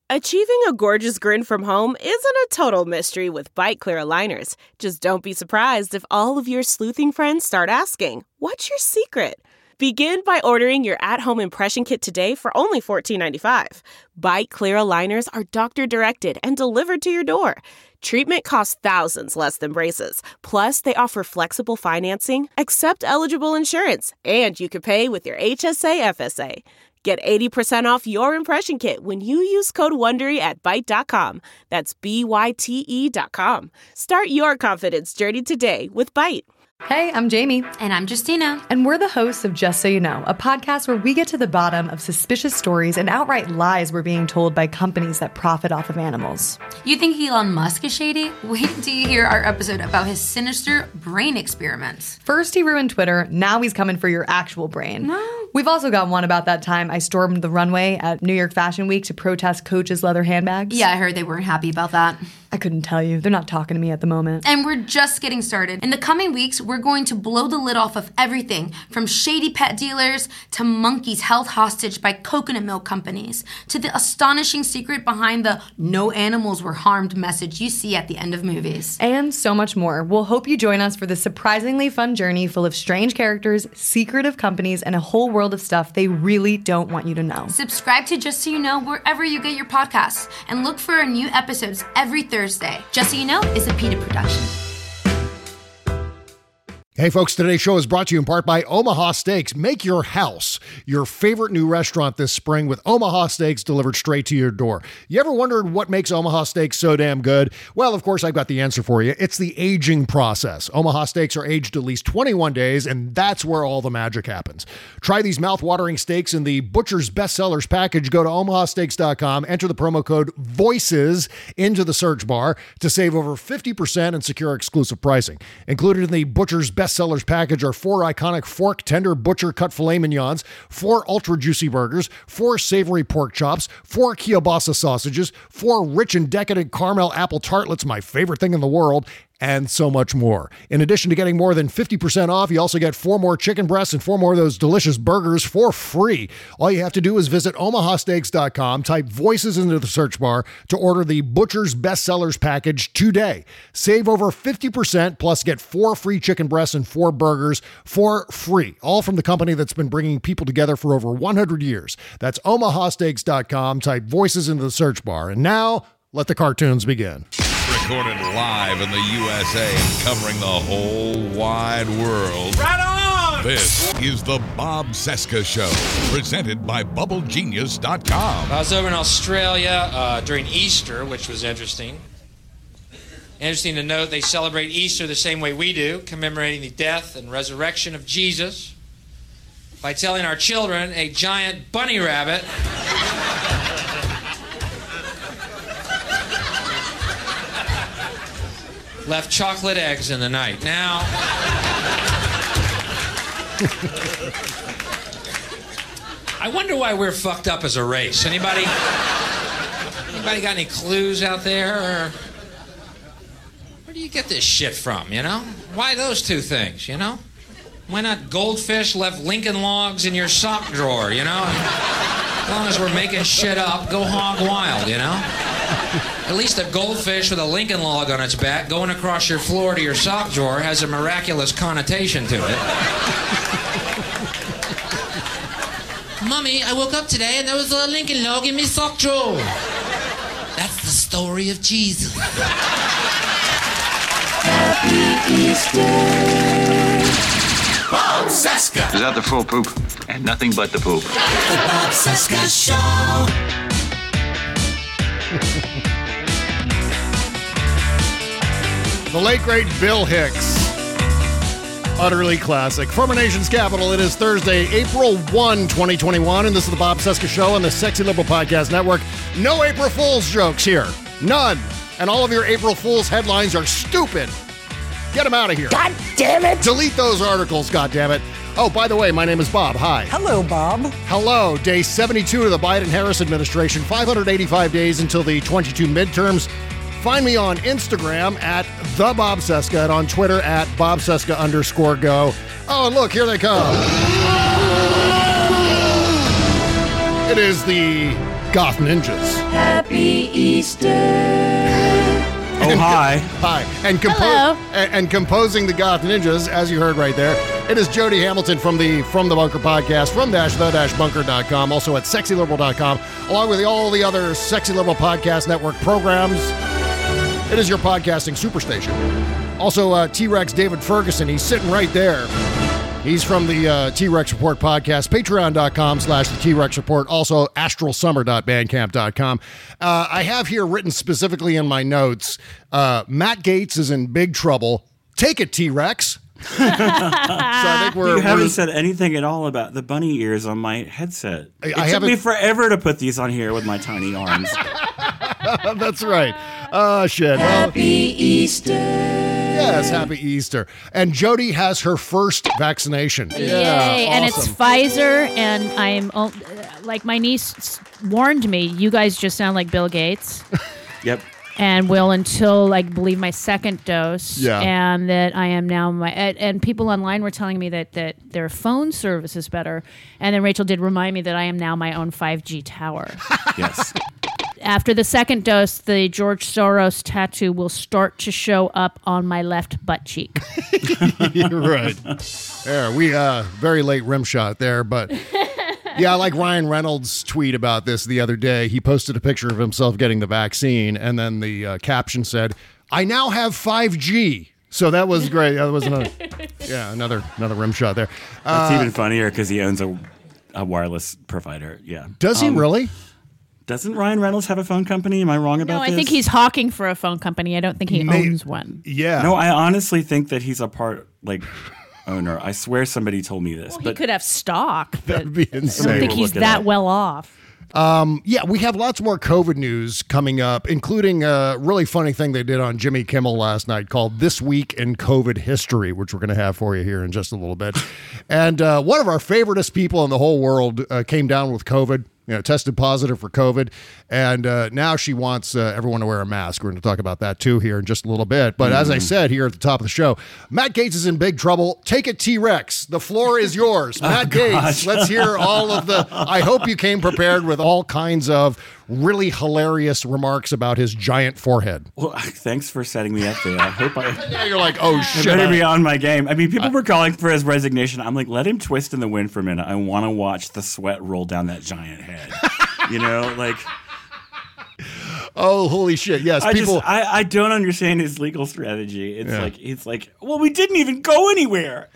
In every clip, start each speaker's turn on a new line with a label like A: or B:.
A: Achieving a gorgeous grin from home isn't a total mystery with Byte Clear aligners. Just don't be surprised if all of your sleuthing friends start asking, "What's your secret?" Begin by ordering your at-home impression kit today for only $14.95. Byte Clear aligners are doctor-directed and delivered to your door. Treatment costs thousands less than braces. Plus, they offer flexible financing, accept eligible insurance, and you can pay with your HSA FSA. Get 80% off your impression kit when you use code WONDERY at Byte.com. That's BYTE.com. Start your confidence journey today with Byte.
B: Hey, I'm Jamie.
C: And I'm Justina.
B: And we're the hosts of Just So You Know, a podcast where we get to the bottom of suspicious stories and outright lies we're being told by companies that profit off of animals.
C: You think Elon Musk is shady? Wait until you hear our episode about his sinister brain experiments.
B: First he ruined Twitter, now he's coming for your actual brain.
C: No.
B: We've also got one about that time I stormed the runway at New York Fashion Week to protest Coach's leather handbags.
C: Yeah, I heard they weren't happy about that.
B: I couldn't tell you. They're not talking to me at the moment.
C: And we're just getting started. In the coming weeks, we're going to blow the lid off of everything from shady pet dealers to monkeys held hostage by coconut milk companies to the astonishing secret behind the "no animals were harmed" message you see at the end of movies.
B: And so much more. We'll hope you join us for this surprisingly fun journey full of strange characters, secretive companies, and a whole world of stuff they really don't want you to know.
C: Subscribe to Just So You Know wherever you get your podcasts and look for our new episodes every Thursday. Just So You Know is a PETA production.
D: Hey folks, today's show is brought to you in part by Omaha Steaks. Make your house your favorite new restaurant this spring with Omaha Steaks delivered straight to your door. You ever wondered what makes Omaha Steaks so damn good? Well, of course, I've got the answer for you. It's the aging process. Omaha Steaks are aged at least 21 days, and that's where all the magic happens. Try these mouth-watering steaks in the Butcher's Bestsellers package. Go to omahasteaks.com, enter the promo code VOICES into the search bar to save over 50% and secure exclusive pricing. Included in the Butcher's Bestsellers package are 4 iconic fork tender butcher cut filet mignons, 4 ultra juicy burgers, 4 savory pork chops, 4 kielbasa sausages, 4 rich and decadent caramel apple tartlets, my favorite thing in the world, and so much more. In addition to getting more than 50% off, you also get 4 more chicken breasts and 4 more of those delicious burgers for free. All you have to do is visit omahasteaks.com, type VOICES into the search bar to order the Butcher's Bestsellers package today. Save over 50% plus get 4 free chicken breasts and 4 burgers for free. All from the company that's been bringing people together for over 100 years. That's omahasteaks.com, type VOICES into the search bar. And now, let the cartoons begin.
E: Recorded live in the USA and covering the whole wide world.
F: Right on!
E: This is the Bob Cesca Show, presented by BubbleGenius.com.
F: I was over in Australia during Easter, which was interesting. Interesting to note they celebrate Easter the same way we do, commemorating the death and resurrection of Jesus by telling our children a giant bunny rabbit left chocolate eggs in the night. Now, I wonder why we're fucked up as a race. Anybody got any clues out there? Or where do you get this shit from, you know? Why those two things, you know? Why not goldfish left Lincoln Logs in your sock drawer, you know? As long as we're making shit up, go hog wild, you know? At least a goldfish with a Lincoln Log on its back going across your floor to your sock drawer has a miraculous connotation to it. Mommy, I woke up today and there was a Lincoln Log in my sock drawer. That's the story of Jesus.
G: Happy Easter. Bob Cesca.
H: Is that the full poop? And nothing but the poop.
G: The Bob Cesca Show.
D: The late, great Bill Hicks. Utterly classic. From our nation's capital, it is Thursday, April 1, 2021, and this is the Bob Cesca Show on the Sexy Liberal Podcast Network. No April Fool's jokes here. None. And all of your April Fool's headlines are stupid. Get them out of here.
I: God damn it.
D: Delete those articles, God damn it. Oh, by the way, my name is Bob. Hi.
I: Hello, Bob.
D: Hello. Day 72 of the Biden-Harris administration. 585 days until the 22 midterms. Find me on Instagram at The Bob Cesca and on Twitter at BobCesca_go. Oh, and look, here they come. It is the Goth Ninjas.
G: Happy Easter.
I: Oh, hi.
D: Hi. And,
J: Hello.
D: and composing the Goth Ninjas, as you heard right there, it is Jody Hamilton from the Bunker podcast, from the-bunker.com, also at sexyliberal.com, along with all the other Sexy Liberal Podcast Network programs. It is your podcasting superstation. Also, T-Rex David Ferguson, he's sitting right there. He's from the T-Rex Report podcast, patreon.com/the T-Rex Report, also astralsummer.bandcamp.com. I have here written specifically in my notes, Matt Gaetz is in big trouble. Take it, T-Rex. So I think
I: You haven't said anything at all about the bunny ears on my headset. It took me forever to put these on here with my tiny arms.
D: That's right. Oh, shit.
G: Happy Easter.
D: Yes, happy Easter. And Jody has her first vaccination.
J: Yay.
D: Yeah,
J: And it's
D: awesome.
J: Pfizer, and I'm, like my niece warned me, you guys just sound like Bill Gates.
I: Yep.
J: And will until I believe my second dose.
D: Yeah.
J: And that I am now and people online were telling me that their phone service is better. And then Rachel did remind me that I am now my own 5G tower.
I: Yes.
J: After the second dose, the George Soros tattoo will start to show up on my left butt cheek.
D: You're right. There, we very late rim shot there, but yeah, I like Ryan Reynolds' tweet about this the other day. He posted a picture of himself getting the vaccine, and then the caption said, "I now have 5G." So that was great. That was another rim shot there.
I: That's even funnier because he owns a wireless provider. Yeah.
D: Does he really?
I: Doesn't Ryan Reynolds have a phone company? Am I wrong about
J: No,
I: this?
J: I think he's hawking for a phone company. I don't think he owns one.
D: Yeah.
I: No, I honestly think that he's a part, owner. I swear somebody told me this.
J: Well,
I: but
J: he could have stock.
D: That'd be
J: I
D: insane.
J: don't think he's that well off.
D: Yeah, we have lots more COVID news coming up, including a really funny thing they did on Jimmy Kimmel last night called This Week in COVID History, which we're going to have for you here in just a little bit. And one of our favoriteest people in the whole world came down with COVID. Tested positive for COVID, and now she wants everyone to wear a mask. We're going to talk about that, too, here in just a little bit. But as I said here at the top of the show, Matt Gaetz is in big trouble. Take it, T-Rex. The floor is yours. Matt Gaetz, let's hear all of the... I hope you came prepared with all kinds of really hilarious remarks about his giant forehead.
I: Well, thanks for setting me up there. I hope
D: Now you're like, oh, shit.
I: I better be on my game. I mean, people were calling for his resignation. I'm like, let him twist in the wind for a minute. I want to watch the sweat roll down that giant head.
D: Oh, holy shit. Yes,
I: I don't understand his legal strategy. It's like, well, we didn't even go anywhere.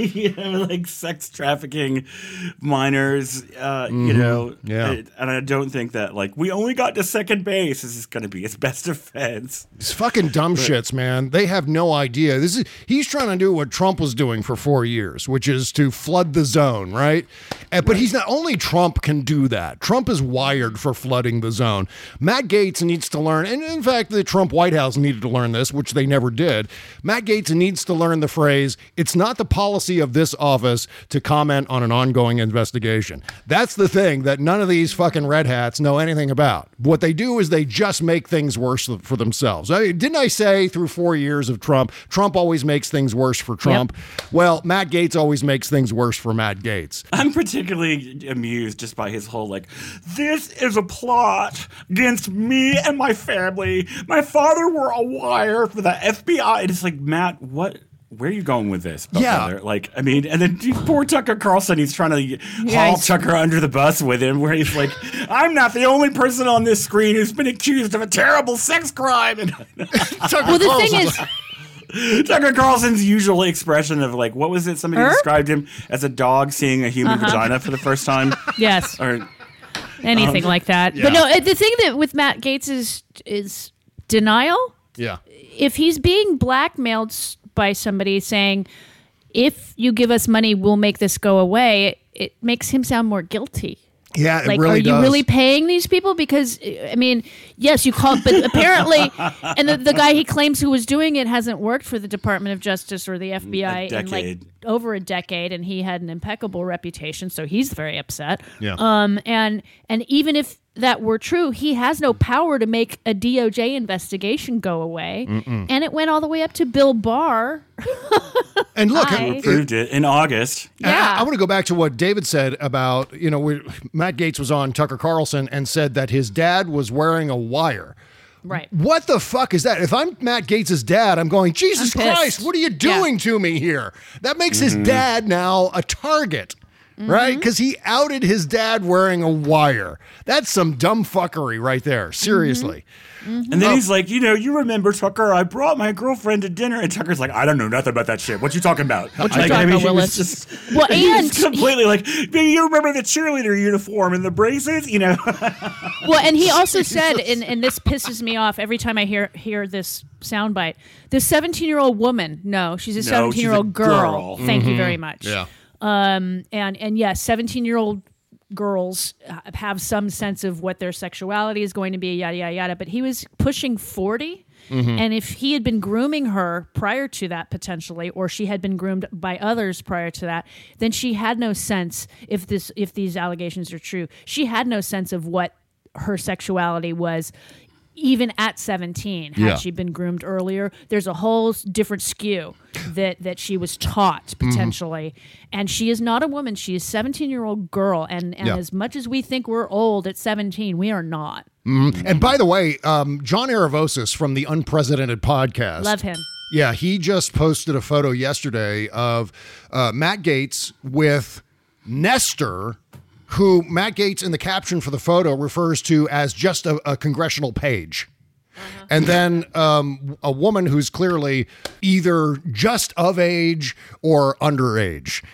I: Sex trafficking minors,
D: Yeah.
I: And I don't think that, we only got to second base. This is going to be his best defense.
D: These fucking dumb shits, man. They have no idea. He's trying to do what Trump was doing for 4 years, which is to flood the zone, right? But he's not only Trump can do that. Trump is wired for flooding the zone. Matt Gaetz needs to learn, and in fact, the Trump White House needed to learn this, which they never did. Matt Gaetz needs to learn the phrase, it's not the policy of this office to comment on an ongoing investigation. That's the thing that none of these fucking red hats know anything about. What they do is they just make things worse for themselves. Didn't I say through 4 years of Trump always makes things worse for Trump? Yep. Well, Matt Gaetz always makes things worse for Matt Gaetz.
I: I'm particularly amused just by his whole, this is a plot against me and my family. My father wore a wire for the FBI. And it's like, Matt, what? Where are you going with this?
D: Yeah.
I: Brother? And then poor Tucker Carlson, he's trying to haul Tucker under the bus with him, where he's like, I'm not the only person on this screen who's been accused of a terrible sex crime. And
J: the thing is...
I: Tucker Carlson's usual expression of what was it? Somebody described him as a dog seeing a human vagina for the first time.
J: Yes.
I: Or
J: anything like that.
D: Yeah.
J: But no, the thing that with Matt Gaetz is denial.
D: Yeah.
J: If he's being blackmailed by somebody saying, if you give us money, we'll make this go away, it makes him sound more guilty.
D: Yeah, it really
J: are you
D: does.
J: really paying these people? Because, I mean, yes, you called, but apparently, and the guy he claims who was doing it hasn't worked for the Department of Justice or the FBI in over a decade, and he had an impeccable reputation, so he's very upset.
D: Yeah.
J: And even if that were true, he has no power to make a DOJ investigation go away. And it went all the way up to Bill Barr.
D: And look,
I: who approved it in August.
J: Yeah.
D: I want to go back to what David said about, Matt Gaetz was on Tucker Carlson and said that his dad was wearing a wire.
J: Right.
D: What the fuck is that? If I'm Matt Gaetz' dad, I'm going, Jesus Christ, what are you doing to me here? That makes his dad now a target, right? Because he outed his dad wearing a wire. That's some dumb fuckery right there. Seriously.
I: And then he's like, you remember, Tucker, I brought my girlfriend to dinner. And Tucker's like, I don't know nothing about that shit. What you talking about?
J: What you talking about, Willis?
I: He's completely like, you remember the cheerleader uniform and the braces?
J: Well, and he also said, and this pisses me off every time I hear this soundbite, this 17-year-old woman, she's a 17-year-old girl. Thank you very much.
D: Yeah.
J: And yes, 17-year-old girls have some sense of what their sexuality is going to be, yada, yada, yada. But he was pushing 40. And if he had been grooming her prior to that, potentially, or she had been groomed by others prior to that, then she had no sense, if these allegations are true, she had no sense of what her sexuality was. Even at 17, had she been groomed earlier, there's a whole different skew that she was taught potentially. And she is not a woman. She is a 17-year-old girl. And as much as we think we're old at 17, we are not.
D: And by the way, John Aravosis from the Unprecedented podcast.
J: Love him.
D: Yeah, he just posted a photo yesterday of Matt Gaetz with Nestor, who Matt Gaetz in the caption for the photo refers to as just a congressional page. And then a woman who's clearly either just of age or underage.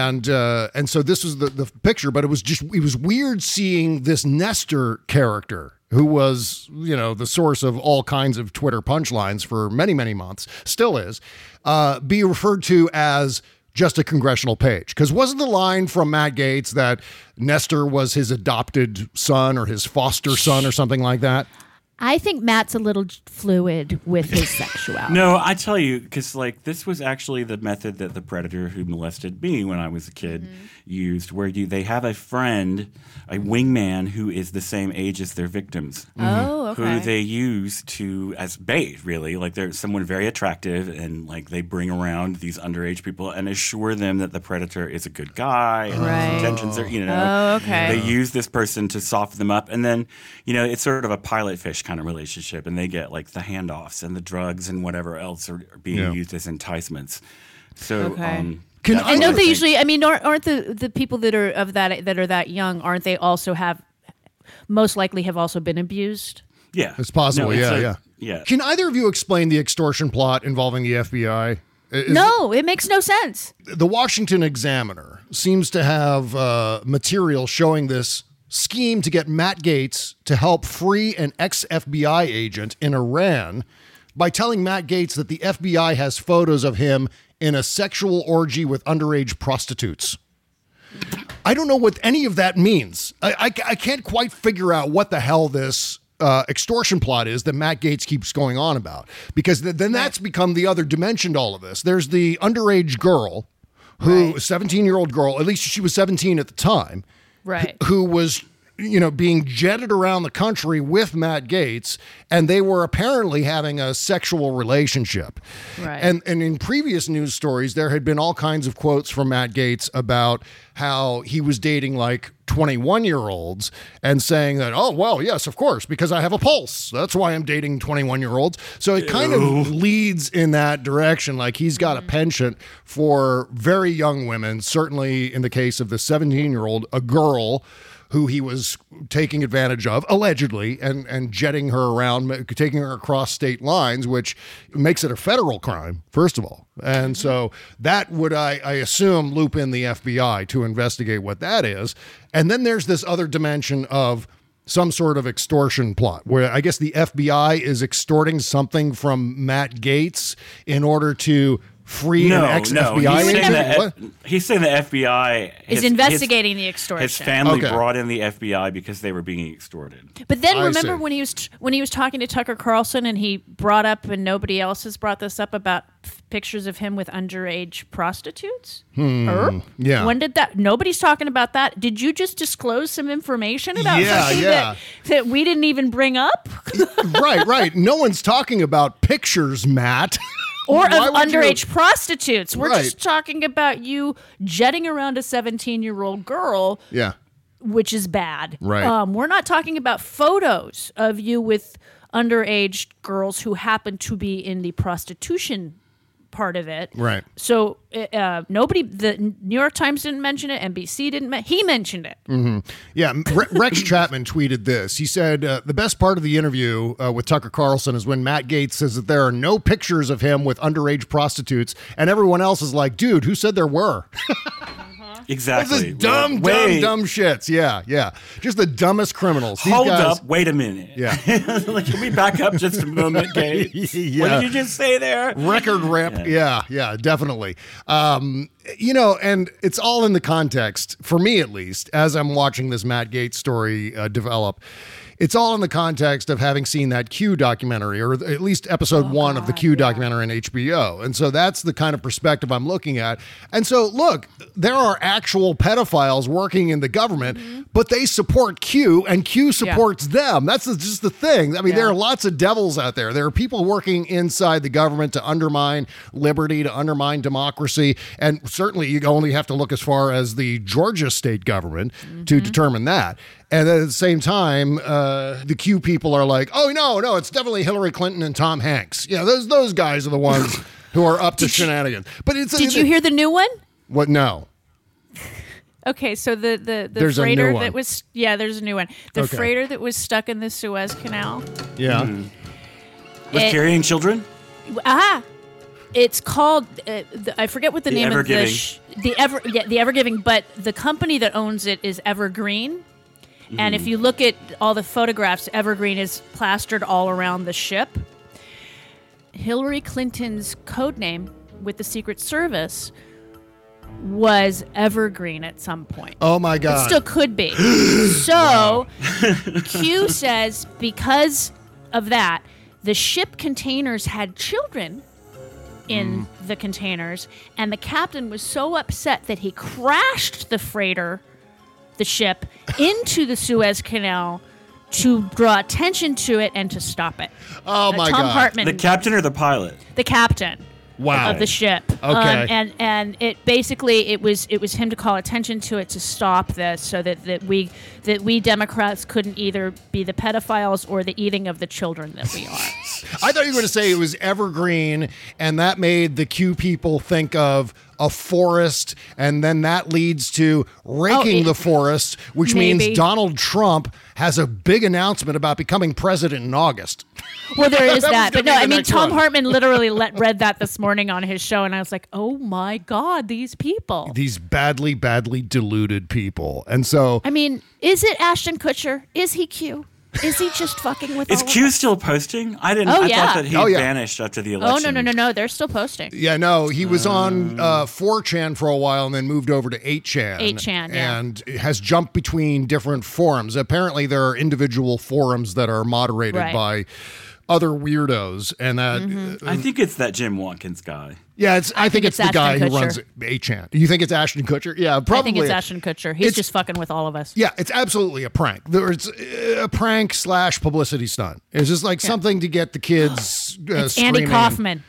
D: And so this was the picture, but it was weird seeing this Nestor character, who was, the source of all kinds of Twitter punchlines for many, many months, still is, be referred to as just a congressional page. Because wasn't the line from Matt Gaetz that Nestor was his adopted son or his foster son or something like that?
J: I think Matt's a little fluid with his sexuality.
I: No, I tell you, because this was actually the method that the predator who molested me when I was a kid used, where they have a friend, a wingman who is the same age as their victims.
J: Oh, okay.
I: Who they use as bait, really. Like they're someone very attractive, and they bring around these underage people and assure them that the predator is a good guy and his intentions are,
J: Oh, okay.
I: They use this person to soften them up, and then, it's sort of a pilot fish kind of relationship, and they get the handoffs and the drugs and whatever else are being used as enticements. So,
J: and don't they usually? I mean, aren't the people that are that young? Aren't they also most likely have also been abused?
I: Yeah,
D: it's possible.
I: Yeah.
D: Can either of you explain the extortion plot involving the FBI?
J: No, it makes no sense.
D: The Washington Examiner seems to have material showing this scheme to get Matt Gaetz to help free an ex-FBI agent in Iran by telling Matt Gaetz that the FBI has photos of him in a sexual orgy with underage prostitutes. I don't know what any of that means. I can't quite figure out what the hell this extortion plot is that Matt Gaetz keeps going on about, because then that's become the other dimension to all of this. There's the underage girl who, 17-year-old girl, at least she was 17 at the time,
J: right,
D: who was, being jetted around the country with Matt Gaetz, and they were apparently having a sexual relationship.
J: Right.
D: And in previous news stories, there had been all kinds of quotes from Matt Gaetz about how he was dating 21-year-olds and saying that, oh, well, yes, of course, because I have a pulse. That's why I'm dating 21-year-olds. So it kind of leads in that direction. He's got a penchant for very young women, certainly in the case of the 17-year-old, a girl who he was taking advantage of, allegedly, and jetting her around, taking her across state lines, which makes it a federal crime, first of all. And so that would, I assume, loop in the FBI to investigate what that is. And then there's this other dimension of some sort of extortion plot, where I guess the FBI is extorting something from Matt Gaetz in order to free an ex-FBI agent?
I: He's saying the FBI
J: is investigating the extortion.
I: His family brought in the FBI because they were being extorted.
J: But then remember when he was talking to Tucker Carlson and he brought up, and nobody else has brought this up, about pictures of him with underage prostitutes?
D: Yeah.
J: When did that? Nobody's talking about that. Did you just disclose some information about something that we didn't even bring up?
D: Right. No one's talking about pictures, Matt.
J: Or of underage prostitutes. We're just talking about you jetting around a 17-year-old girl.
D: Yeah.
J: Which is bad.
D: Right.
J: We're not talking about photos of you with underage girls who happen to be in the prostitution part of it.
D: Right.
J: So nobody, the New York Times didn't mention it. NBC didn't. He mentioned it.
D: Mm-hmm. Yeah. Rex Chapman tweeted this. He said, the best part of the interview with Tucker Carlson is when Matt Gaetz says that there are no pictures of him with underage prostitutes, and everyone else is like, dude, who said there were?
I: Exactly.
D: This dumb shits. Yeah. Just the dumbest criminals. These
I: Hold
D: guys,
I: up. Wait a minute.
D: Yeah.
I: Can we back up just a moment, Gaetz?
D: Yeah.
I: What did you just say there?
D: Record rip. Yeah, definitely. And it's all in the context, for me at least, as I'm watching this Matt Gaetz story develop. It's all in the context of having seen that Q documentary, or at least episode 1 of the Q documentary on HBO. And so that's the kind of perspective I'm looking at. And so, look, there are actual pedophiles working in the government, but they support Q, and Q supports them. That's just the thing. I mean, there are lots of devils out there. There are people working inside the government to undermine liberty, to undermine democracy. And certainly you only have to look as far as the Georgia state government to determine that. And then at the same time, the Q people are like, oh, no, it's definitely Hillary Clinton and Tom Hanks. Yeah, those guys are the ones who are up to shenanigans. But
J: Did you hear the new one?
D: What? No.
J: Okay, so the
D: there's
J: freighter
D: a new one.
J: that was there's a new one. The freighter that was stuck in the Suez Canal.
D: Yeah.
I: Was carrying children?
J: It's called I forget what the name of the Ever Giving, but the company that owns it is Evergreen. And if you look at all the photographs, Evergreen is plastered all around the ship. Hillary Clinton's code name with the Secret Service was Evergreen at some point.
D: Oh, my God.
J: It still could be. So Q says because of that, the ship containers had children in the containers, and the captain was so upset that he crashed the ship into the Suez Canal to draw attention to it and to stop it.
D: Oh, my
J: Tom
D: God.
J: Hartman,
I: The captain or the pilot?
J: the captain of the ship.
D: Okay.
J: And it was him to call attention to it to stop this, so that we Democrats couldn't either be the pedophiles or the eating of the children that we are.
D: I thought you were going to say it was Evergreen, and that made the Q people think of a forest, and then that leads to raking the forest, which means Donald Trump has a big announcement about becoming president in August.
J: Well, there is
D: That was
J: that. But no,
D: gonna be
J: I
D: the
J: mean,
D: next
J: Tom
D: one.
J: Hartman literally read that this morning on his show, and I was like, oh my God, these people.
D: These badly, badly deluded people. And so...
J: I mean, is it Ashton Kutcher? Is he Q? Is he just fucking with
I: Is
J: all of
I: Q
J: us?
I: still posting? I
J: Oh, yeah.
I: thought that he vanished after the election.
J: Oh, no. They're still posting.
D: Yeah, no, he was on 4chan for a while and then moved over to 8chan.
J: 8chan, yeah.
D: And has jumped between different forums. Apparently, there are individual forums that are moderated by other weirdos. And that...
I: I think it's that Jim Watkins guy.
D: Yeah, I think it's the guy
J: Ashton
D: who runs 8chan. You think it's Ashton Kutcher? Yeah, probably.
J: I think it's Ashton Kutcher. He's just fucking with all of us.
D: Yeah, it's absolutely a prank. It's a prank / publicity stunt. It's just like something to get the kids
J: It's
D: screaming.
J: Andy Kaufman.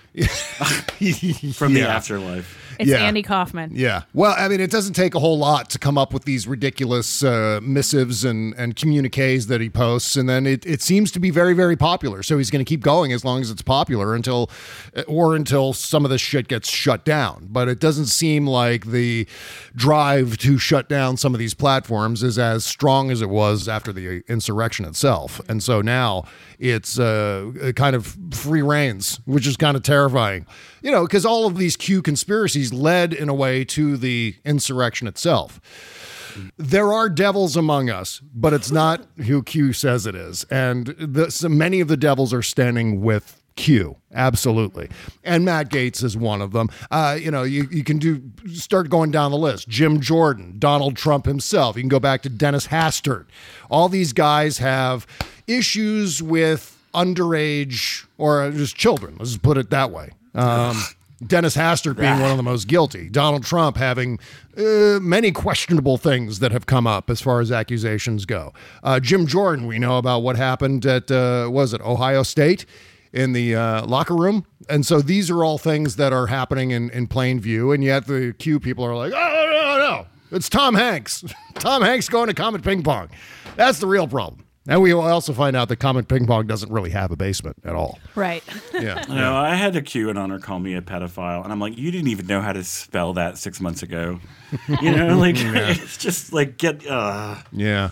I: From the afterlife.
J: It's Andy Kaufman.
D: Yeah. Well, I mean, it doesn't take a whole lot to come up with these ridiculous missives and communiques that he posts. And then it seems to be very, very popular. So he's going to keep going as long as it's popular until some of this shit gets shut down. But it doesn't seem like the drive to shut down some of these platforms is as strong as it was after the insurrection itself. And so now it's kind of free reins, which is kind of terrifying. You know, because all of these Q conspiracies led in a way to the insurrection itself. There are devils among us, but it's not who Q says it is. And so many of the devils are standing with Q. Absolutely. And Matt Gaetz is one of them. You can start going down the list. Jim Jordan, Donald Trump himself. You can go back to Dennis Hastert. All these guys have issues with underage or just children. Let's just put it that way. Dennis Hastert being one of the most guilty. Donald Trump having many questionable things that have come up as far as accusations go. Jim Jordan, we know about what happened at, Ohio State in the locker room. And so these are all things that are happening in plain view. And yet the Q people are like, oh, no. It's Tom Hanks. Tom Hanks going to Comet Ping Pong. That's the real problem. And we will also find out that Comet Ping Pong doesn't really have a basement at all.
J: Right.
D: Yeah.
I: No, I had a QAnon call me a pedophile, and I'm like, you didn't even know how to spell that 6 months ago. It's just like,
D: Yeah.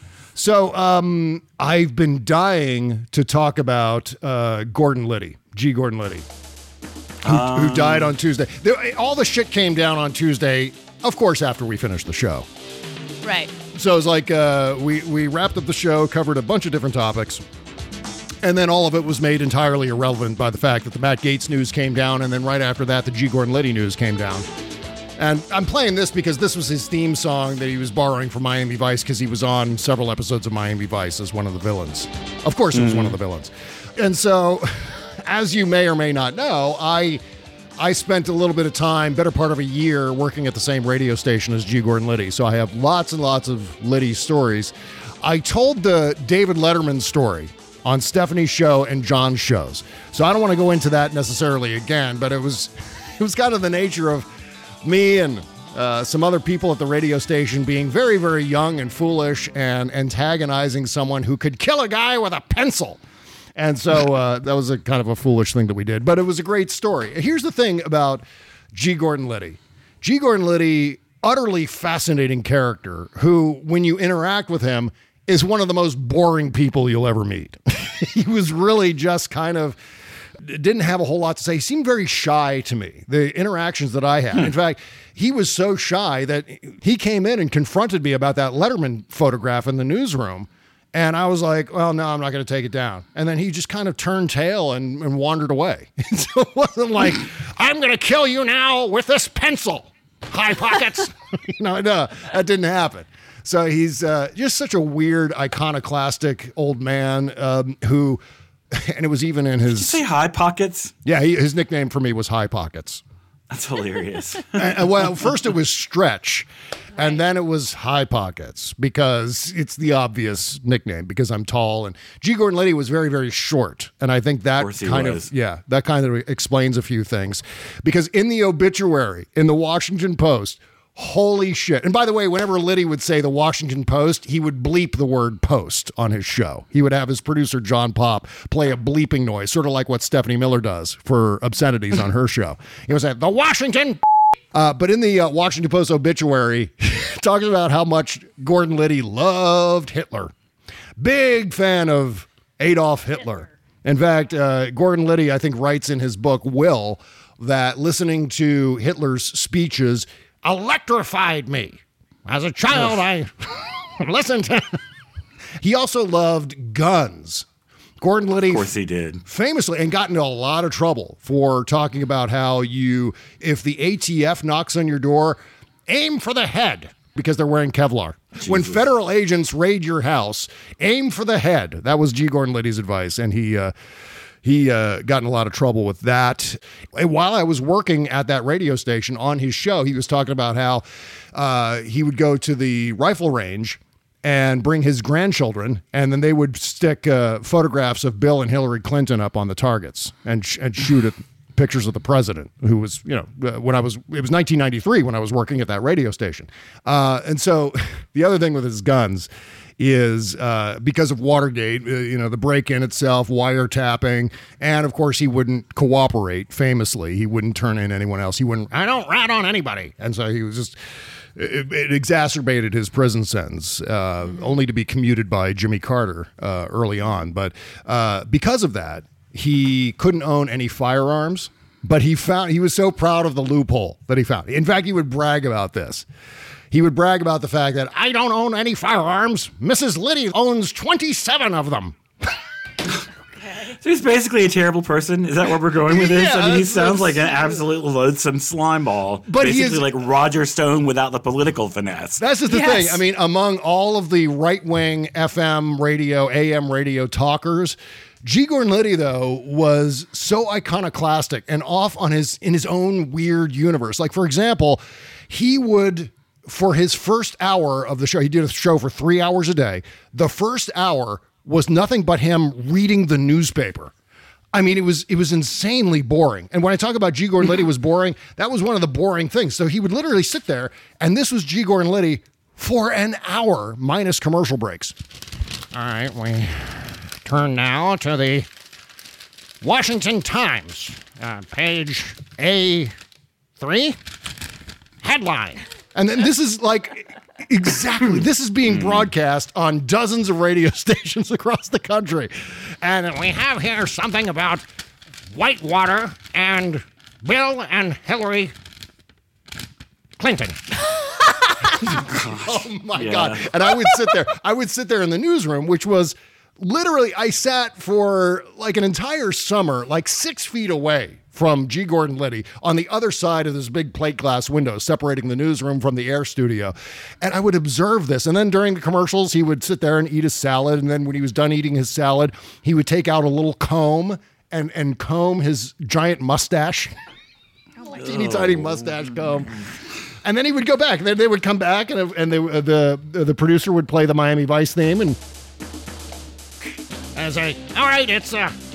D: So I've been dying to talk about Gordon Liddy, G. Gordon Liddy, who died on Tuesday. All the shit came down on Tuesday, of course, after we finished the show.
J: Right.
D: So it was like we wrapped up the show, covered a bunch of different topics, and then all of it was made entirely irrelevant by the fact that the Matt Gaetz news came down, and then right after that, the G. Gordon Liddy news came down. And I'm playing this because this was his theme song that he was borrowing from Miami Vice because he was on several episodes of Miami Vice as one of the villains. Of course, he was one of the villains. And so, as you may or may not know, I spent a little bit of time, better part of a year, working at the same radio station as G. Gordon Liddy. So I have lots and lots of Liddy stories. I told the David Letterman story on Stephanie's show and John's shows. So I don't want to go into that necessarily again, but it was kind of the nature of me and some other people at the radio station being very, very young and foolish and antagonizing someone who could kill a guy with a pencil. And so that was a kind of a foolish thing that we did, but it was a great story. Here's the thing about G. Gordon Liddy. G. Gordon Liddy, utterly fascinating character who, when you interact with him, is one of the most boring people you'll ever meet. He was really just kind of didn't have a whole lot to say. He seemed very shy to me, the interactions that I had. In fact, he was so shy that he came in and confronted me about that Letterman photograph in the newsroom. And I was like, well, no, I'm not going to take it down. And then he just kind of turned tail and wandered away. So it wasn't like, I'm going to kill you now with this pencil. High Pockets. No, that didn't happen. So he's just such a weird, iconoclastic old man who... And it was even in his...
I: Did you say High Pockets?
D: Yeah, his nickname for me was High Pockets.
I: That's hilarious.
D: Well, first it was Stretch, and then it was High Pockets, because it's the obvious nickname, because I'm tall. And G. Gordon Liddy was very, very short. And I think that that kind of explains a few things. Because in the obituary, in the Washington Post... Holy shit. And by the way, whenever Liddy would say the Washington Post, he would bleep the word post on his show. He would have his producer, John Pop, play a bleeping noise, sort of like what Stephanie Miller does for obscenities on her show. He would say, the Washington. But in the Washington Post obituary, talking about how much Gordon Liddy loved Hitler. Big fan of Adolf Hitler. In fact, Gordon Liddy, I think, writes in his book, Will, that listening to Hitler's speeches electrified me. As a child, I listened to... He also loved guns. Gordon Liddy...
I: Of course he did.
D: Famously, and got into a lot of trouble for talking about how if the ATF knocks on your door, aim for the head, because they're wearing Kevlar. Jesus. When federal agents raid your house, aim for the head. That was G. Gordon Liddy's advice, and he got in a lot of trouble with that. And while I was working at that radio station on his show, he was talking about how he would go to the rifle range and bring his grandchildren, and then they would stick photographs of Bill and Hillary Clinton up on the targets and shoot at pictures of the president, who was, it was 1993 when I was working at that radio station. And so the other thing with his guns is because of Watergate, the break-in itself, wiretapping, and of course he wouldn't cooperate, famously. He wouldn't turn in anyone else. I don't rat on anybody. And so he was just, it exacerbated his prison sentence, only to be commuted by Jimmy Carter early on. But because of that, he couldn't own any firearms, but he was so proud of the loophole that he found. In fact, he would brag about this. He would brag about the fact that I don't own any firearms. Mrs. Liddy owns 27 of them.
I: So he's basically a terrible person. Is that where we're going with this?
D: Yeah,
I: I mean, he sounds like an absolute loathsome slime ball.
D: But he
I: basically
D: is
I: like Roger Stone without the political finesse.
D: That's just the thing. I mean, among all of the right-wing FM radio, AM radio talkers, G. Gordon Liddy, though, was so iconoclastic and off on in his own weird universe. Like, for example, he would, for his first hour of the show, he did a show for 3 hours a day. The first hour was nothing but him reading the newspaper. I mean, it was insanely boring. And when I talk about G. Gordon Liddy was boring, that was one of the boring things. So he would literally sit there, and this was G. Gordon Liddy for an hour, minus commercial breaks. All right, we turn now to the Washington Times, page A3, headline. And then this is like, exactly, this is being broadcast on dozens of radio stations across the country. And we have here something about Whitewater and Bill and Hillary Clinton. Oh my God. And I would sit there in the newsroom, which was literally, I sat for like an entire summer, like 6 feet away from G. Gordon Liddy on the other side of this big plate glass window separating the newsroom from the air studio. And I would observe this. And then during the commercials, he would sit there and eat his salad. And then when he was done eating his salad, he would take out a little comb and comb his giant mustache. Teeny tiny mustache comb. And then he would go back. And then they would come back, and the producer would play the Miami Vice theme. And I say, all right, it's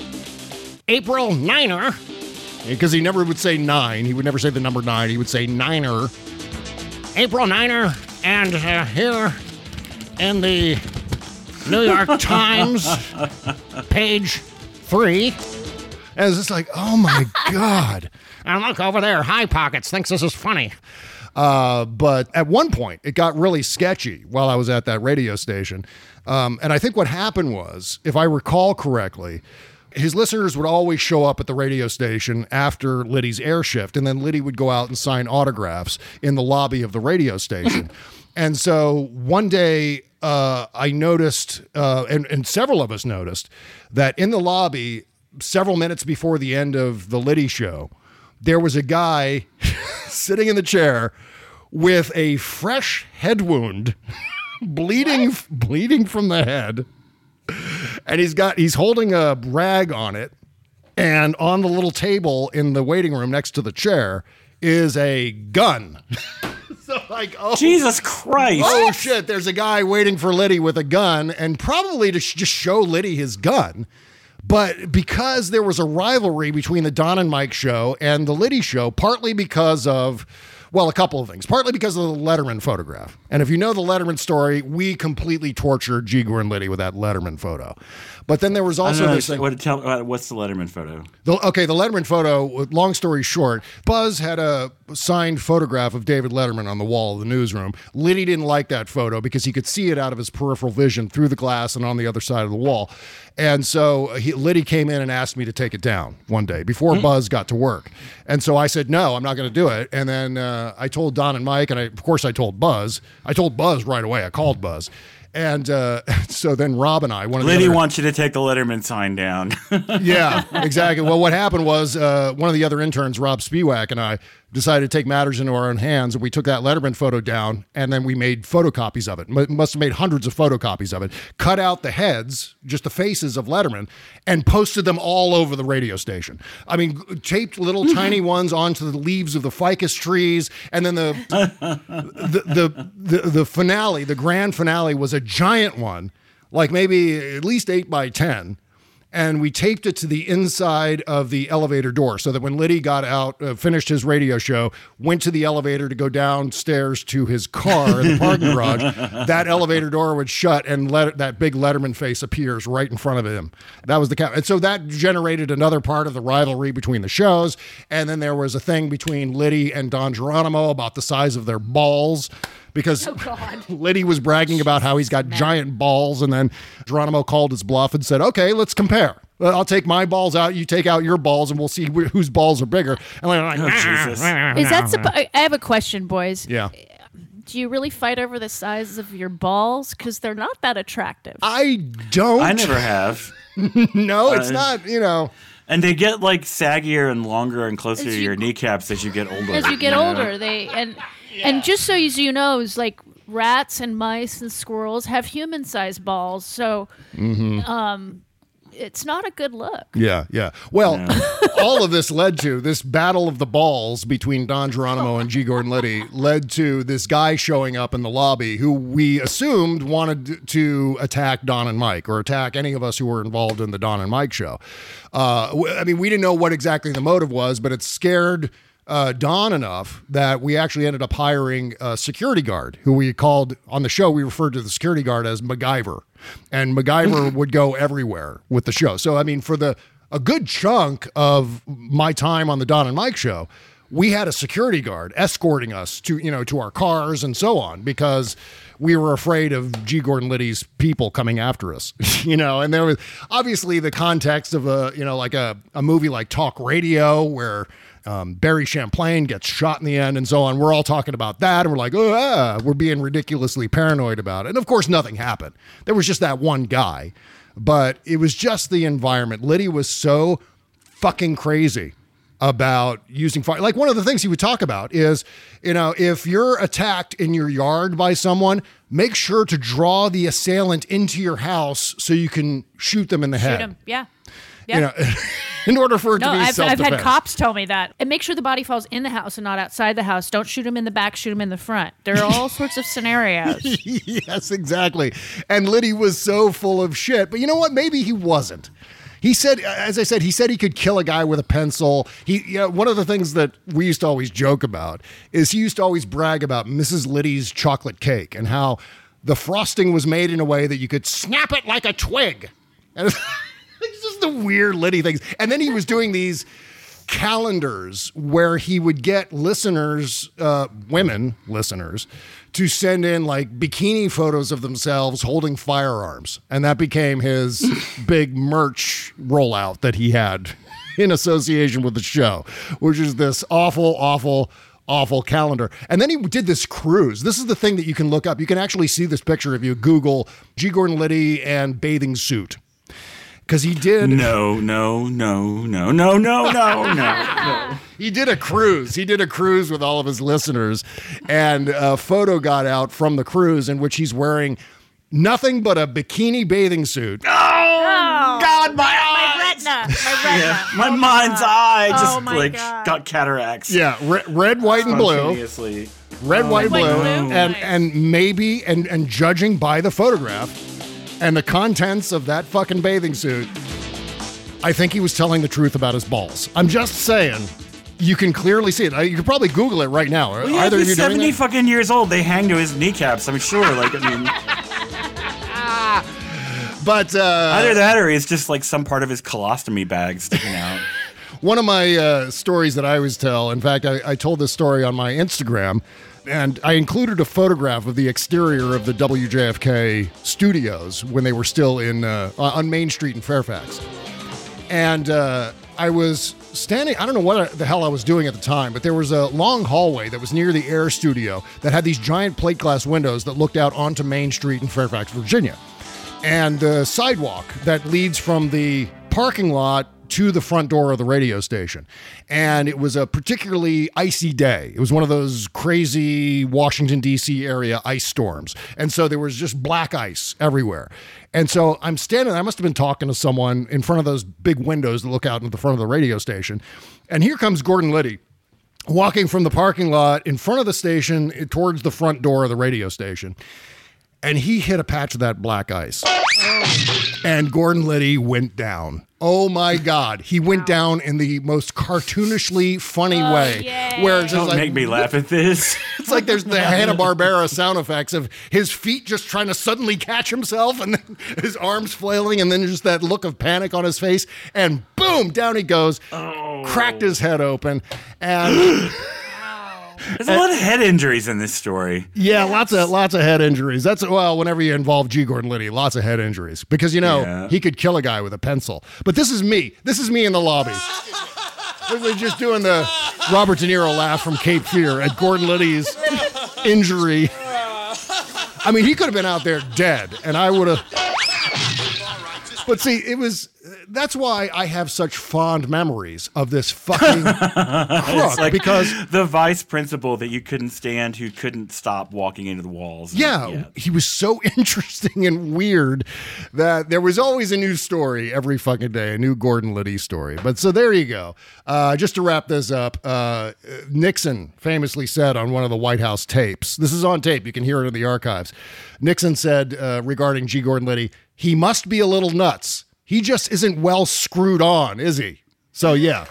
D: April 9er. Because he never would say 9. He would never say the number 9. He would say 9er. April 9er. And here in the New York Times, page 3. And it's just like, oh my God. And look over there, High Pockets thinks this is funny. But at one point, it got really sketchy while I was at that radio station. And I think what happened was, if I recall correctly, his listeners would always show up at the radio station after Liddy's air shift, and then Liddy would go out and sign autographs in the lobby of the radio station. And so one day I noticed, and several of us noticed, that in the lobby, several minutes before the end of the Liddy show, there was a guy sitting in the chair with a fresh head wound, bleeding from the head. And he's holding a rag on it, and on the little table in the waiting room next to the chair is a gun. So like, oh,
I: Jesus Christ.
D: Oh shit, there's a guy waiting for Liddy with a gun, and probably to just show Liddy his gun. But because there was a rivalry between the Don and Mike show and the Liddy show, partly because of, well, a couple of things. Partly because of the Letterman photograph. And if you know the Letterman story, we completely tortured G. Gordon Liddy with that Letterman photo. But then there was also this thing.
I: What's the Letterman photo?
D: The Letterman photo, long story short, Buzz had a signed photograph of David Letterman on the wall of the newsroom. Liddy didn't like that photo because he could see it out of his peripheral vision through the glass and on the other side of the wall. And so Liddy came in and asked me to take it down one day before Buzz got to work. And so I said, no, I'm not going to do it. And then I told Don and Mike, and of course I told Buzz. I told Buzz right away. I called Buzz. And so then Rob and I,
I: Liddy wants you to take the Letterman sign down.
D: Yeah, exactly. Well, what happened was one of the other interns, Rob Spiewak, and I decided to take matters into our own hands, and we took that Letterman photo down, and then we made photocopies of it. Must have made hundreds of photocopies of it, cut out the heads, just the faces of Letterman, and posted them all over the radio station. I mean, taped little tiny ones onto the leaves of the ficus trees, and then the finale, the grand finale, was a giant one, like maybe at least 8 by 10. And we taped it to the inside of the elevator door so that when Liddy got out, finished his radio show, went to the elevator to go downstairs to his car in the parking garage, that elevator door would shut and that big Letterman face appears right in front of him. That was the cap. And so that generated another part of the rivalry between the shows. And then there was a thing between Liddy and Don Geronimo about the size of their balls. Because Liddy was bragging about how he's got giant balls, and then Geronimo called his bluff and said, okay, let's compare. I'll take my balls out, you take out your balls, and we'll see whose balls are bigger. And like,
I: Jesus.
J: Is that I have a question, boys.
D: Yeah.
J: Do you really fight over the size of your balls? Because they're not that attractive.
D: I don't.
I: I never have.
D: No, it's not, you know.
I: And they get like saggier and longer and closer to your kneecaps as you get older.
J: As you get older, and just so you know, it's like rats and mice and squirrels have human-sized balls, so it's not a good look.
D: Yeah. Well, all of this led to this battle of the balls between Don Geronimo and G. Gordon Liddy led to this guy showing up in the lobby who we assumed wanted to attack Don and Mike or attack any of us who were involved in the Don and Mike show. I mean, we didn't know what exactly the motive was, but it scared Don enough that we actually ended up hiring a security guard who we called on the show. We referred to the security guard as MacGyver, and MacGyver would go everywhere with the show. So, I mean, for a good chunk of my time on the Don and Mike show, we had a security guard escorting us to our cars and so on because we were afraid of G. Gordon Liddy's people coming after us, and there was obviously the context of a movie like Talk Radio where Barry Champlain gets shot in the end and so on. We're all talking about that and we're like, we're being ridiculously paranoid about it. And of course, nothing happened. There was just that one guy, but it was just the environment. Liddy was so fucking crazy about using fire. Like one of the things he would talk about is, if you're attacked in your yard by someone, make sure to draw the assailant into your house so you can shoot them in the head.
J: Shoot him, yeah.
D: In order for it to be
J: I've
D: self-defense.
J: had cops tell me that. And make sure the body falls in the house and not outside the house. Don't shoot him in the back, shoot him in the front. There are all sorts of scenarios.
D: Yes, exactly. And Liddy was so full of shit. But you know what? Maybe he wasn't. He said, as I said, he could kill a guy with a pencil. One of the things that we used to always joke about is he used to always brag about Mrs. Liddy's chocolate cake and how the frosting was made in a way that you could snap it like a twig. And it's just the weird Liddy things. And then he was doing these calendars where he would get listeners, women listeners, to send in like bikini photos of themselves holding firearms. And that became his big merch rollout that he had in association with the show, which is this awful calendar. And then he did this cruise. This is the thing that you can look up. You can actually see this picture if you Google G. Gordon Liddy and bathing suit. Because he did. No. He did a cruise. He did a cruise with all of his listeners. And a photo got out from the cruise in which he's wearing nothing but a bikini bathing suit.
I: Oh, God, my eyes.
J: My retina.
I: Yeah, my mind's eye just got cataracts.
D: Yeah, red, white, and blue. Red, white, and blue. And maybe, and judging by the photograph and the contents of that fucking bathing suit, I think he was telling the truth about his balls. I'm just saying, you can clearly see it. You could probably Google it right now.
I: Well, yeah, he's 70 fucking years old. They hang to his kneecaps, I'm sure.
D: But
I: either that or it's just like some part of his colostomy bag sticking out.
D: One of my stories that I always tell, in fact, I told this story on my Instagram, and I included a photograph of the exterior of the WJFK studios when they were still on Main Street in Fairfax. And I was standing, I don't know what the hell I was doing at the time, but there was a long hallway that was near the Air studio that had these giant plate glass windows that looked out onto Main Street in Fairfax, Virginia. And the sidewalk that leads from the parking lot to the front door of the radio station. And it was a particularly icy day. It was one of those crazy Washington, D.C. area ice storms. And so there was just black ice everywhere. And so I'm standing, I must have been talking to someone in front of those big windows that look out into the front of the radio station. And here comes Gordon Liddy walking from the parking lot in front of the station towards the front door of the radio station. And he hit a patch of that black ice. And Gordon Liddy went down. Oh my God. He went down in the most cartoonishly funny way.
J: Yay.
D: Where it's just
I: Don't make me laugh at this.
D: It's like there's the Hanna-Barbera sound effects of his feet just trying to suddenly catch himself and then his arms flailing and then just that look of panic on his face. And boom, down he goes. Cracked his head open. And
I: there's a lot of head injuries in this story.
D: Yeah, lots of head injuries. Whenever you involve G. Gordon Liddy, lots of head injuries. Because, he could kill a guy with a pencil. But this is me. This is me in the lobby. We're just doing the Robert De Niro laugh from Cape Fear at Gordon Liddy's injury. I mean, he could have been out there dead, and I would have. But see, that's why I have such fond memories of this fucking crook.
I: Like
D: because
I: the vice principal that you couldn't stand who couldn't stop walking into the walls.
D: Yeah, he was so interesting and weird that there was always a new story every fucking day, a new Gordon Liddy story. But so there you go. Just to wrap this up, Nixon famously said on one of the White House tapes, this is on tape, you can hear it in the archives. Nixon said regarding G. Gordon Liddy, he must be a little nuts. He just isn't well screwed on, is he? So, yeah.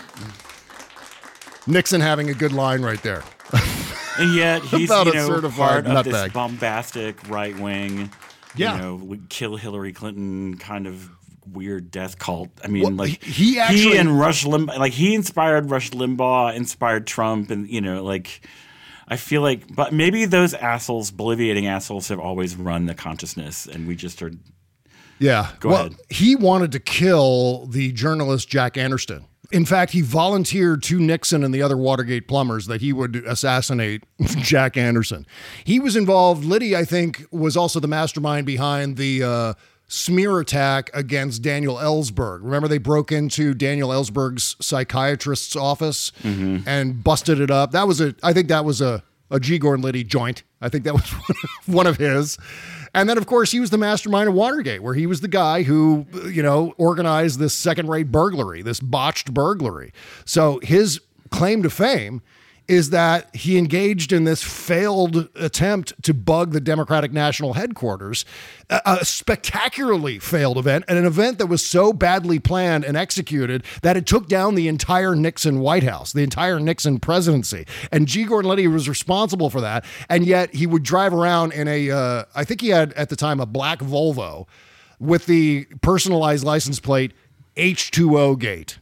D: Nixon having a good line right there.
I: And yet he's,
D: About
I: you
D: a
I: know,
D: certified
I: part of this
D: nutbag.
I: Bombastic right-wing,
D: Yeah.
I: you know, would kill Hillary Clinton kind of weird death cult. I mean,
D: Well,
I: like
D: he actually-
I: and Rush Limbaugh, like he inspired Rush Limbaugh, inspired Trump, and, you know, like I feel like, but maybe those assholes, Boliviating assholes, have always run the consciousness, and we just are.
D: Yeah.
I: Go ahead.
D: He wanted to kill the journalist Jack Anderson. In fact, he volunteered to Nixon and the other Watergate plumbers that he would assassinate Jack Anderson. He was involved. Liddy, I think, was also the mastermind behind the smear attack against Daniel Ellsberg. Remember, they broke into Daniel Ellsberg's psychiatrist's office and busted it up. I think that was a G. Gordon Liddy joint. I think that was one of his. And then, of course, he was the mastermind of Watergate, where he was the guy who, you know, organized this second-rate burglary, this botched burglary. So his claim to fame is that he engaged in this failed attempt to bug the Democratic National Headquarters, a spectacularly failed event, and an event that was so badly planned and executed that it took down the entire Nixon White House, the entire Nixon presidency. And G. Gordon Liddy was responsible for that, and yet he would drive around in I think he had at the time a black Volvo with the personalized license plate H2O Gate.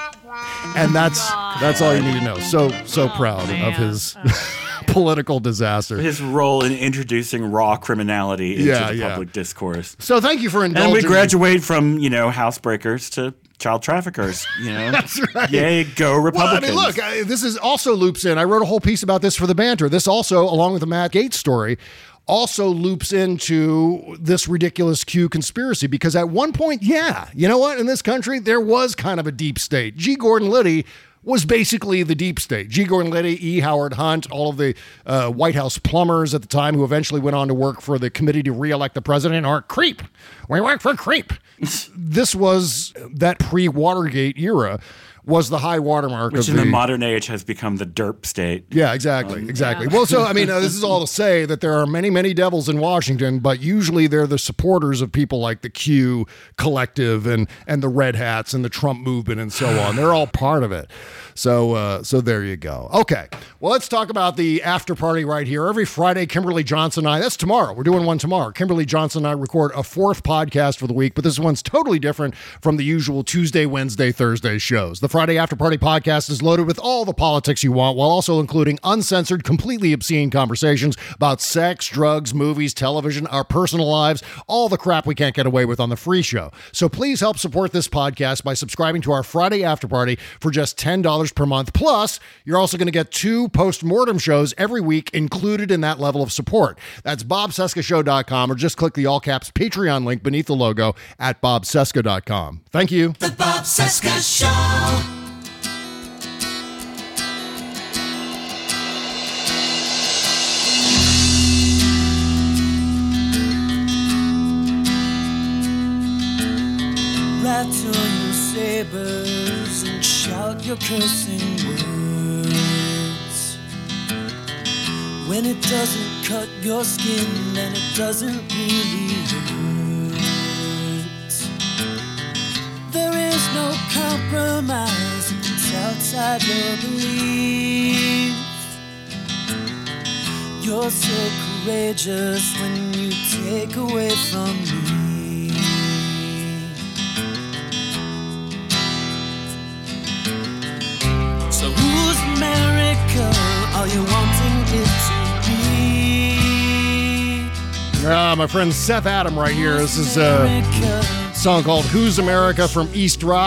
D: And that's all you need to know. So proud of his political disaster.
I: His role in introducing raw criminality into the public discourse.
D: So thank you for indulging.
I: And we graduate from, you know, housebreakers to child traffickers, you know.
D: That's right.
I: Yay, go Republicans.
D: Well, I mean, look, this is also loops in. I wrote a whole piece about this for the banter. This also, along with the Matt Gaetz story, also loops into this ridiculous Q conspiracy, because at one point, you know what? In this country, there was kind of a deep state. G. Gordon Liddy was basically the deep state. G. Gordon Liddy, E. Howard Hunt, all of the White House plumbers at the time who eventually went on to work for the committee to reelect the president are creep. We work for creep. This was that pre-Watergate era. Was the high watermark
I: which
D: of
I: in the modern age has become the derp state.
D: Yeah, exactly. Well, so, I mean, this is all to say that there are many, many devils in Washington, but usually they're the supporters of people like the Q Collective and the Red Hats and the Trump movement and so on. They're all part of it. So there you go. Okay. Well, let's talk about the after party right here. Every Friday, Kimberly Johnson and I, that's tomorrow. We're doing one tomorrow. Kimberly Johnson and I record a fourth podcast for the week, but this one's totally different from the usual Tuesday, Wednesday, Thursday shows. The Friday After Party podcast is loaded with all the politics you want, while also including uncensored, completely obscene conversations about sex, drugs, movies, television, our personal lives, all the crap we can't get away with on the free show. So please help support this podcast by subscribing to our Friday After Party for just $10 per month. Plus, you're also going to get 2 post-mortem shows every week included in that level of support. That's bobcescashow.com, or just click the all-caps Patreon link beneath the logo at bobcesca.com. Thank you.
G: The Bob Cesca Show.
K: Rattle your sabers and shout your cursing words. When it doesn't cut your skin and it doesn't really hurt. There is no compromise if it's outside your belief. You're so courageous when you take away from me. So whose America are you wanting it to be?
D: My friend Seth Adam right here. This is a song called Who's America from East Rock.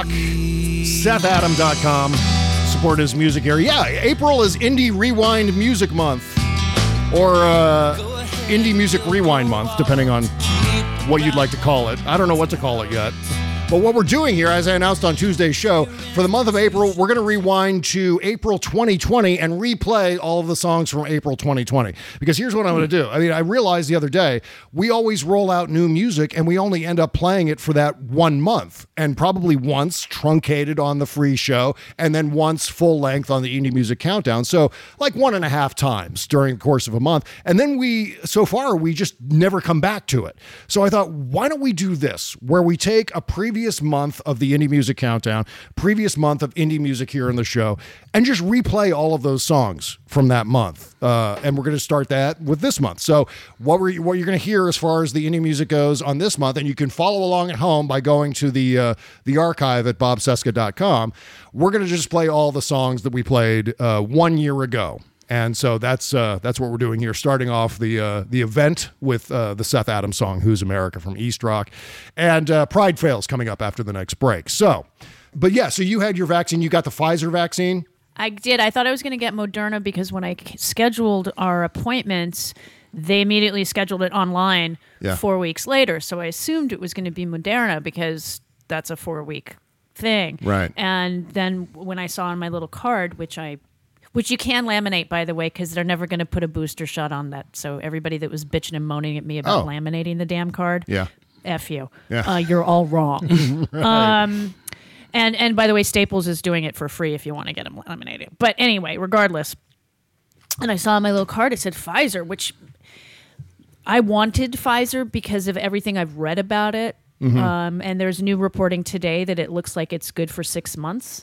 D: SethAdam.com. Support his music here. Yeah, April is Indie Rewind Music Month. or Indie Music Rewind Month, depending on what you'd like to call it. I don't know what to call it yet. But what we're doing here, as I announced on Tuesday's show, for the month of April, we're going to rewind to April 2020 and replay all of the songs from April 2020. Because here's what I'm going to do. I mean, I realized the other day, we always roll out new music and we only end up playing it for that 1 month. And probably once truncated on the free show and then once full length on the Indie Music Countdown. So like 1.5 times during the course of a month. And then so far, we just never come back to it. So I thought, why don't we do this, where we take a previous month of the Indie Music Countdown, previous month of indie music here in the show, and just replay all of those songs from that month. And we're going to start that with this month. So what you're going to hear as far as the indie music goes on this month, and you can follow along at home by going to the archive at bobcesca.com, we're going to just play all the songs that we played 1 year ago. And so that's what we're doing here, starting off the event with the Seth Adams song, Who's America from East Rock, and Pride Fails coming up after the next break. So you had your vaccine. You got the Pfizer vaccine?
J: I did. I thought I was going to get Moderna because when I scheduled our appointments, they immediately scheduled it online 4 weeks later. So I assumed it was going to be Moderna because that's a 4-week thing.
D: Right.
J: And then when I saw on my little card, which you can laminate, by the way, because they're never going to put a booster shot on that. So everybody that was bitching and moaning at me about laminating the damn card, F you.
D: Yeah.
J: You're all wrong.
D: Right.
J: And by the way, Staples is doing it for free if you want to get them laminated. But anyway, regardless. And I saw on my little card, it said Pfizer, which I wanted Pfizer because of everything I've read about it. Mm-hmm. And there's new reporting today that it looks like it's good for 6 months.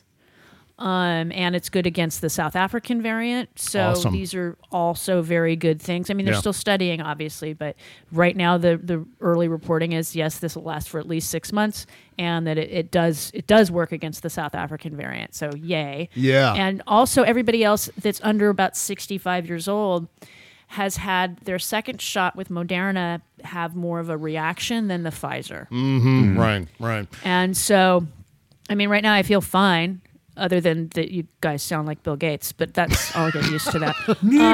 J: And it's good against the South African variant. So These are also very good things. I mean, they're still studying, obviously, but right now the early reporting is, yes, this will last for at least 6 months, and that it does work against the South African variant. So yay.
D: Yeah.
J: And also everybody else that's under about 65 years old has had their second shot with Moderna have more of a reaction than the Pfizer.
D: Mm-hmm. Right.
J: And so, I mean, right now I feel fine. Other than that, you guys sound like Bill Gates, but I'll get used to that.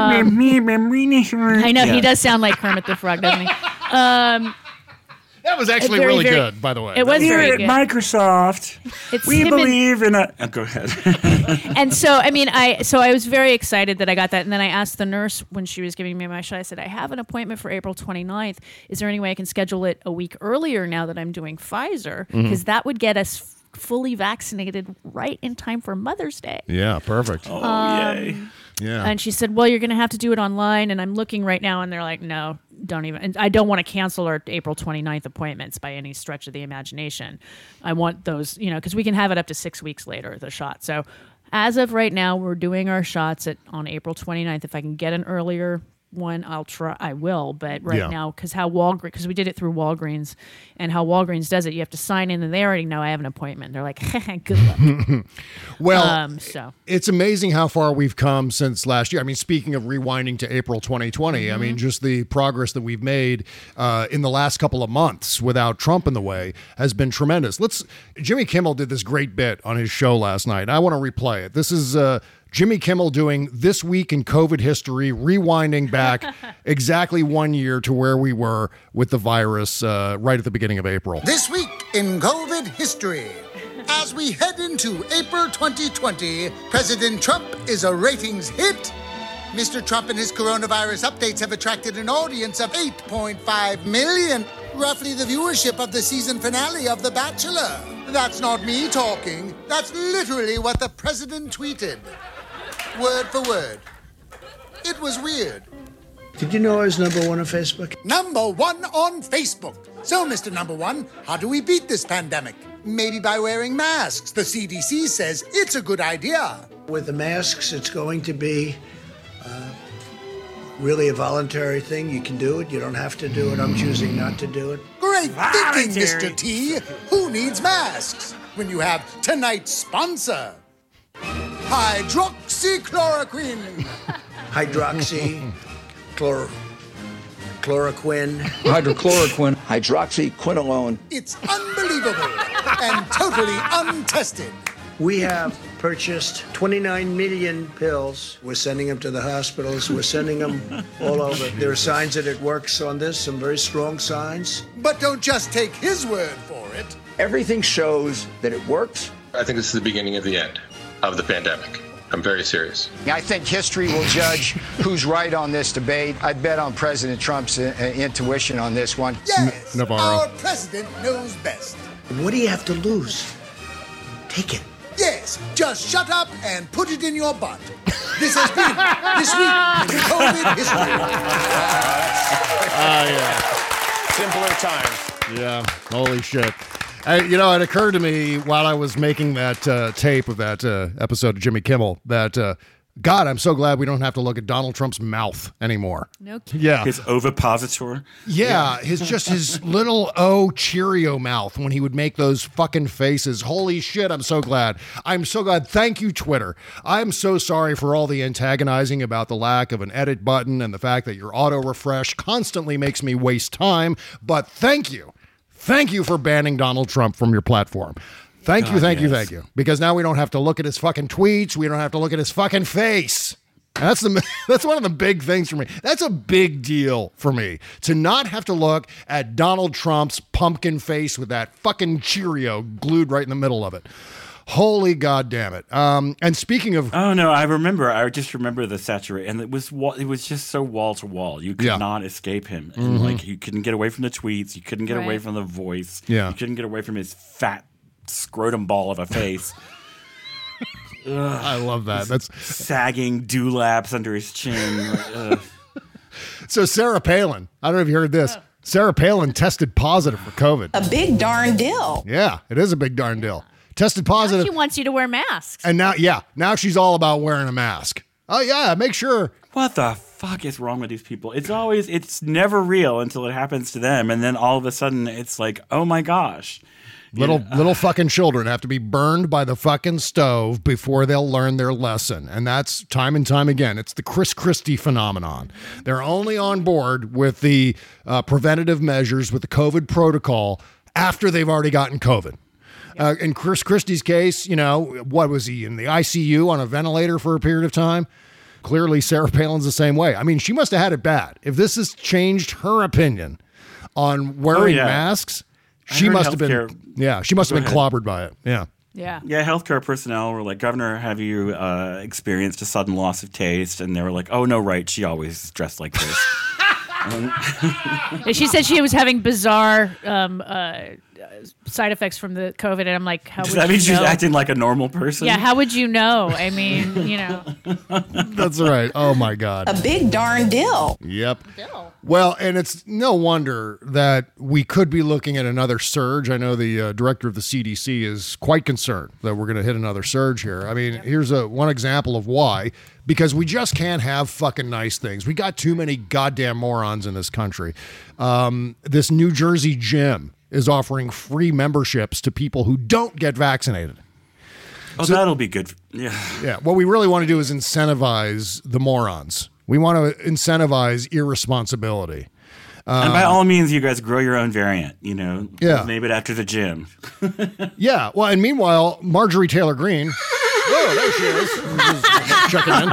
J: I know, he does sound like Kermit the Frog, doesn't he?
D: That was actually really good, by the way.
J: It was very good.
I: Here at Microsoft, we believe in a... Oh, go ahead.
J: And so, I mean, I was very excited that I got that. And then I asked the nurse when she was giving me my shot, I said, I have an appointment for April 29th. Is there any way I can schedule it a week earlier now that I'm doing Pfizer? Because that would get us fully vaccinated right in time for Mother's Day.
D: Yeah, perfect.
I: Yay.
D: Yeah.
J: And she said, well, you're going to have to do it online. And I'm looking right now, and they're like, no, don't even. And I don't want to cancel our April 29th appointments by any stretch of the imagination. I want those, because we can have it up to 6 weeks later, the shot. So as of right now, we're doing our shots on April 29th. If I can get an earlier one, I'll try. I will, but now, because we did it through Walgreens, and how Walgreens does it, you have to sign in, and they already know I have an appointment. They're like, good luck.
D: Well, it's amazing how far we've come since last year. I mean, speaking of rewinding to April 2020, I mean, just the progress that we've made in the last couple of months without Trump in the way has been tremendous. Jimmy Kimmel did this great bit on his show last night. I want to replay it. This is Jimmy Kimmel doing This Week in COVID History, rewinding back exactly 1 year to where we were with the virus right at the beginning of April.
L: This Week in COVID History. As we head into April 2020, President Trump is a ratings hit. Mr. Trump and his coronavirus updates have attracted an audience of 8.5 million, roughly the viewership of the season finale of The Bachelor. That's not me talking. That's literally what the president tweeted. Word for word. It was weird.
M: Did you know I was number one on Facebook?
L: Number one on Facebook. So, Mr. Number One, how do we beat this pandemic? Maybe by wearing masks. The CDC says it's a good idea.
M: With the masks, it's going to be really a voluntary thing. You can do it. You don't have to do it. I'm choosing not to do it.
L: Great thinking, Mr. T. Who needs masks when you have tonight's sponsor? Hydroxychloroquine.
M: Chloroquine.
N: Hydrochloroquine. Hydroxyquinolone.
L: It's unbelievable and totally untested.
M: We have purchased 29 million pills. We're sending them to the hospitals. We're sending them all over. There are signs that it works on this, some very strong signs.
L: But don't just take his word for it.
N: Everything shows that it works.
O: I think this is the beginning of the end of the pandemic. I'm very serious.
N: I think history will judge who's right on this debate. I bet on President Trump's intuition on this one.
L: Yes,
D: Navarro.
L: our president knows best.
M: What do you have to lose? Take it.
L: Yes, just shut up and put it in your butt. This has been This Week in COVID History.
D: Yeah. Simpler times. Yeah, holy shit. It occurred to me while I was making that tape of that episode of Jimmy Kimmel that, God, I'm so glad we don't have to look at Donald Trump's mouth anymore.
J: No kidding.
D: Yeah.
I: His ovipositor.
D: Yeah, his little Cheerio mouth when he would make those fucking faces. Holy shit, I'm so glad. I'm so glad. Thank you, Twitter. I'm so sorry for all the antagonizing about the lack of an edit button and the fact that your auto refresh constantly makes me waste time, but thank you. Thank you for banning Donald Trump from your platform. Thank you. Because now we don't have to look at his fucking tweets. We don't have to look at his fucking face. That's one of the big things for me. That's a big deal for me to not have to look at Donald Trump's pumpkin face with that fucking Cheerio glued right in the middle of it. Holy goddamn it! And speaking of,
I: oh no, I just remember the saturate, and it was just so wall to wall. You could not escape him, and like you couldn't get away from the tweets. You couldn't get away from the voice.
D: Yeah,
I: you couldn't get away from his fat scrotum ball of a face.
D: I love that. That's
I: sagging dewlaps under his chin.
D: So Sarah Palin, I don't know if you heard this. Sarah Palin tested positive for COVID.
P: A big darn deal.
D: Yeah, it is a big darn deal. Tested positive.
J: She wants you to wear masks.
D: And now she's all about wearing a mask. Oh yeah, make sure.
I: What the fuck is wrong with these people? It's never real until it happens to them, and then all of a sudden it's like, oh my gosh.
D: Little fucking children have to be burned by the fucking stove before they'll learn their lesson. And that's time and time again. It's the Chris Christie phenomenon. They're only on board with the preventative measures, with the COVID protocol, after they've already gotten COVID. In Chris Christie's case, what was he, in the ICU on a ventilator for a period of time? Clearly, Sarah Palin's the same way. I mean, she must have had it bad. If this has changed her opinion on wearing masks, she must have been clobbered by it. Yeah.
J: Yeah.
I: Yeah, healthcare personnel were like, Governor, have you experienced a sudden loss of taste? And they were like, oh, no, right. She always dressed like this.
J: She said she was having bizarre side effects from the COVID, and I'm like, how
I: does
J: would
I: that mean
J: you know?
I: She's acting like a normal person?
J: Yeah, how would you know? I mean,
D: That's right. Oh my God.
P: A big darn deal.
D: Yep. Well, and it's no wonder that we could be looking at another surge. I know the director of the CDC is quite concerned that we're going to hit another surge here. I mean, here's one example of why. Because we just can't have fucking nice things. We got too many goddamn morons in this country. This New Jersey gym is offering free memberships to people who don't get vaccinated.
I: Oh, so that'll be good. Yeah.
D: Yeah. What we really want to do is incentivize the morons. We want to incentivize irresponsibility.
I: And by all means, you guys grow your own variant, name it after the gym.
D: Yeah. Well, and meanwhile, Marjorie Taylor Greene. Whoa, there she is. Checking in.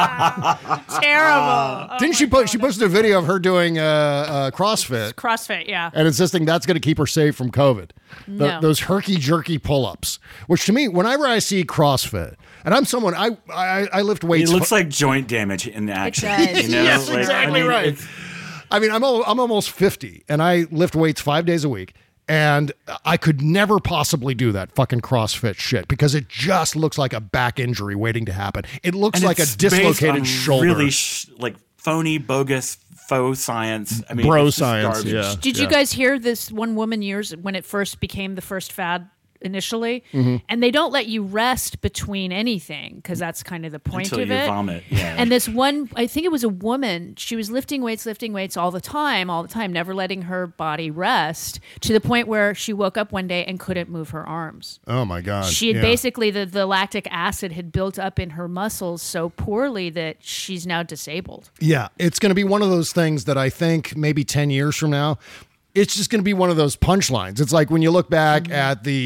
J: Terrible.
D: Didn't she posted a video of her doing CrossFit?
J: CrossFit, yeah.
D: And insisting that's going to keep her safe from COVID.
J: No.
D: Those herky-jerky pull-ups. Which to me, whenever I see CrossFit, and I'm someone, I lift weights.
I: It looks like joint damage in action.
J: It does.
D: Yes, exactly right. I mean, I'm almost 50, and I lift weights 5 days a week. And I could never possibly do that fucking CrossFit shit because it just looks like a back injury waiting to happen. It looks like a dislocated shoulder.
I: Really phony, bogus, faux science. I mean,
D: bro science. Yeah.
J: Did you guys hear this one woman when it first became the first fad initially?
D: Mm-hmm.
J: And they don't let you rest between anything because that's kind of the point
I: until
J: of
I: you
J: it.
I: Vomit. Yeah.
J: And this one, I think it was a woman, she was lifting weights all the time, never letting her body rest to the point where she woke up one day and couldn't move her arms.
D: Oh my God.
J: She had basically, the lactic acid had built up in her muscles so poorly that she's now disabled.
D: Yeah. It's going to be one of those things that I think maybe 10 years from now, it's just going to be one of those punchlines. It's like when you look back at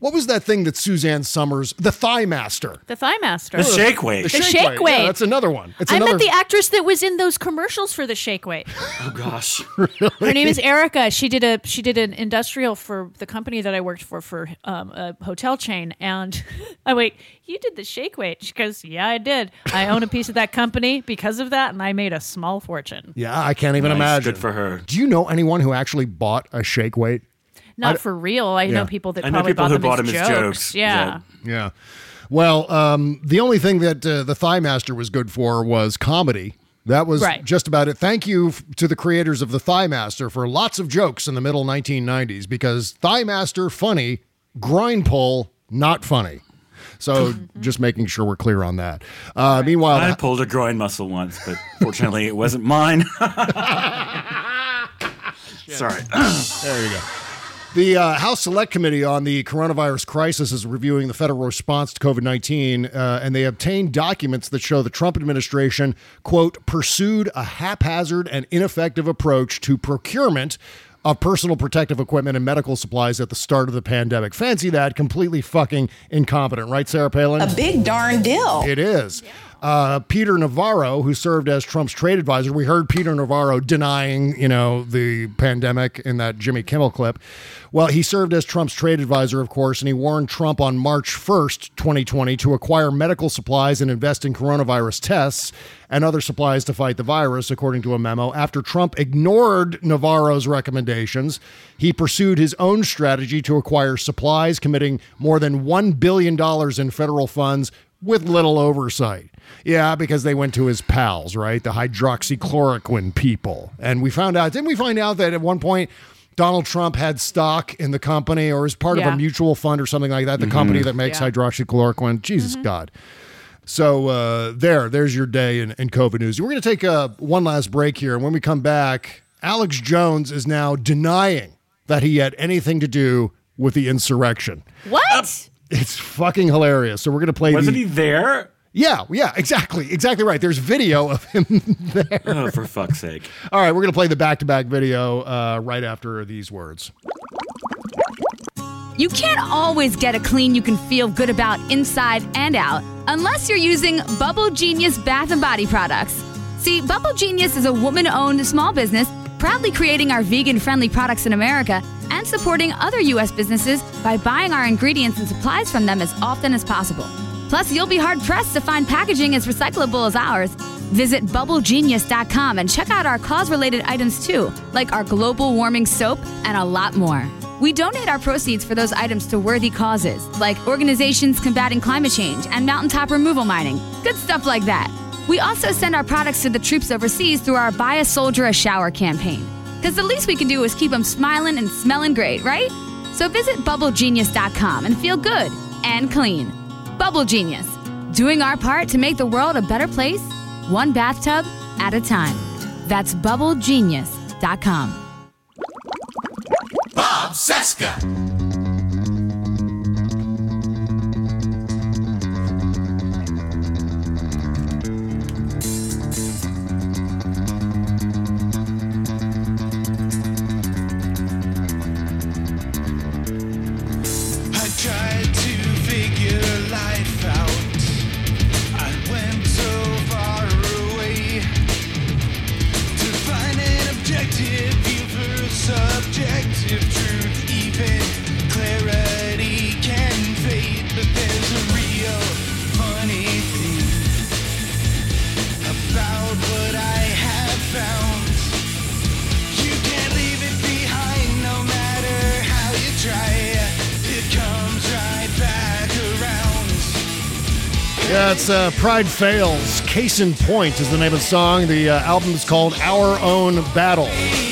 D: What was that thing that Suzanne Summers, the Thigh Master?
J: The Thigh Master.
I: The shake weight.
D: The shake weight. Yeah, that's another one.
J: I met the actress that was in those commercials for the shake weight.
I: Oh gosh.
D: Really?
J: Her name is Erica. She did an industrial for the company that I worked for a hotel chain. And I wait, you did the shake weight? She goes, yeah, I did. I own a piece of that company because of that, and I made a small fortune.
D: Yeah, I can't even imagine.
I: Good for her.
D: Do you know anyone who actually bought a shake weight?
J: Not for real. I know people that probably bought them as jokes. Yeah.
D: Yeah. Well, the only thing that the Thigh Master was good for was comedy. That was just about it. Thank you to the creators of the Thigh Master for lots of jokes in the middle 1990s, because Thigh Master, funny, groin pull, not funny. So just making sure we're clear on that. Meanwhile,
I: I pulled a groin muscle once, but fortunately it wasn't mine. Sorry.
D: There you go. The House Select Committee on the Coronavirus Crisis is reviewing the federal response to COVID-19, and they obtained documents that show the Trump administration, quote, pursued a haphazard and ineffective approach to procurement of personal protective equipment and medical supplies at the start of the pandemic. Fancy that, completely fucking incompetent, right, Sarah Palin?
P: A big darn deal.
D: It is. Peter Navarro, who served as Trump's trade advisor, we heard Peter Navarro denying, the pandemic in that Jimmy Kimmel clip. Well, he served as Trump's trade advisor, of course, and he warned Trump on March 1st, 2020, to acquire medical supplies and invest in coronavirus tests and other supplies to fight the virus, according to a memo. After Trump ignored Navarro's recommendations, he pursued his own strategy to acquire supplies, committing more than $1 billion in federal funds with little oversight. Yeah, because they went to his pals, right? The hydroxychloroquine people. And didn't we find out that at one point Donald Trump had stock in the company or is part of a mutual fund or something like that, the company that makes hydroxychloroquine? Jesus God. So there's your day in COVID news. We're going to take one last break here. And when we come back, Alex Jones is now denying that he had anything to do with the insurrection.
J: What?
D: It's fucking hilarious. So we're going to play.
I: Wasn't he there?
D: Yeah, exactly right. There's video of him there.
I: Oh, for fuck's sake.
D: All right, we're going to play the back-to-back video right after these words.
Q: You can't always get a clean you can feel good about inside and out unless you're using Bubble Genius Bath and Body products. See, Bubble Genius is a woman-owned small business proudly creating our vegan-friendly products in America and supporting other U.S. businesses by buying our ingredients and supplies from them as often as possible. Plus, you'll be hard-pressed to find packaging as recyclable as ours. Visit BubbleGenius.com and check out our cause-related items too, like our global warming soap and a lot more. We donate our proceeds for those items to worthy causes, like organizations combating climate change and mountaintop removal mining. Good stuff like that. We also send our products to the troops overseas through our Buy a Soldier a Shower campaign. Because the least we can do is keep them smiling and smelling great, right? So visit BubbleGenius.com and feel good and clean. Bubble Genius, doing our part to make the world a better place, one bathtub at a time. That's BubbleGenius.com.
G: Bob Cesca.
K: Subjective truth, even clarity can fade, but there's a real funny thing about what I have found. You can't leave it behind no matter how you try, it comes right back around.
D: Yeah, it's Pride Fails. Case in Point is the name of the song. The album is called Our Own Battle.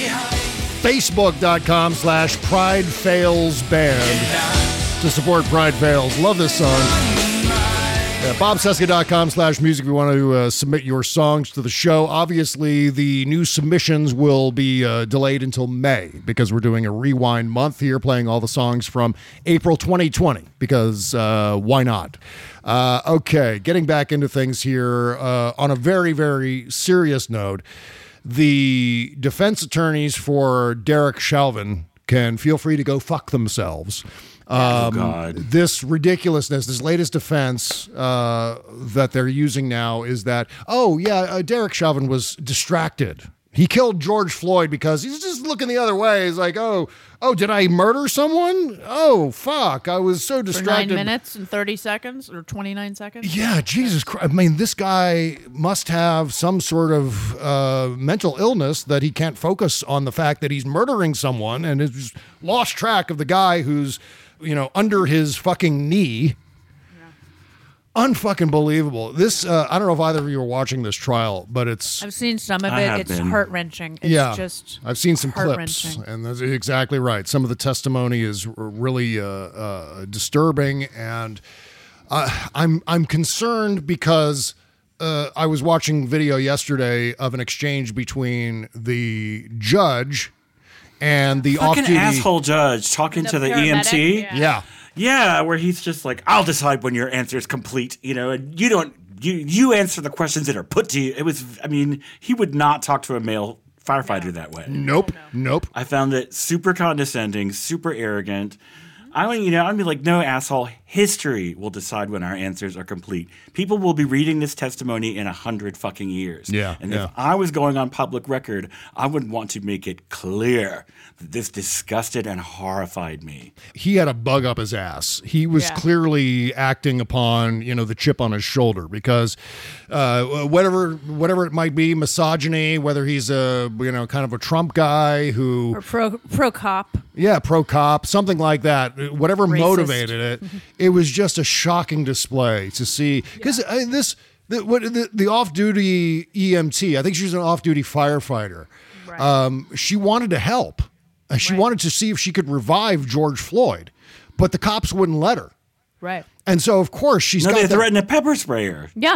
D: Facebook.com/Pride Fails Band to support Pride Fails. Love this song. Yeah, BobCesca.com/music if you want to submit your songs to the show. Obviously, the new submissions will be delayed until May because we're doing a rewind month here, playing all the songs from April 2020 because why not? Okay, getting back into things here on a very, very serious note. The defense attorneys for Derek Chauvin can feel free to go fuck themselves.
I: God.
D: This ridiculousness, this latest defense that they're using now is that, Derek Chauvin was distracted. He killed George Floyd because he's just looking the other way. He's like, oh, did I murder someone? Oh, fuck. I was so distracted.
J: For 9 minutes and 30 seconds or 29 seconds?
D: Yeah, Jesus Christ. I mean, this guy must have some sort of mental illness that he can't focus on the fact that he's murdering someone and has just lost track of the guy who's, under his fucking knee. Unfucking believable. This, I don't know if either of you are watching this trial, but
J: I've seen some of it. It's heart-wrenching. It's just
D: I've seen some clips, and that's exactly right. Some of the testimony is really disturbing, and I'm concerned because I was watching video yesterday of an exchange between the judge and the
I: fucking
D: off-duty
I: asshole judge talking to the EMT.
D: Yeah.
I: Yeah, where he's just like, I'll decide when your answer is complete, and you answer the questions that are put to you. He would not talk to a male firefighter that way.
D: Nope.
I: I found it super condescending, super arrogant. I'd be like, no, asshole, history will decide when our answers are complete. People will be reading this testimony in 100 fucking years.
D: Yeah.
I: And if I was going on public record, I would want to make it clear that this disgusted and horrified me.
D: He had a bug up his ass. He was clearly acting upon, the chip on his shoulder because whatever it might be, misogyny, whether he's a, kind of a Trump guy who...
J: Or pro-cop.
D: Yeah, pro-cop, something like that. Whatever
J: Racist.
D: Motivated it, it was just a shocking display to see. Because the off-duty EMT, I think she was an off-duty firefighter. Right. She wanted to help. She wanted to see if she could revive George Floyd, but the cops wouldn't let her.
J: Right.
D: And so, of course,
I: they threatened a pepper sprayer.
J: Yeah.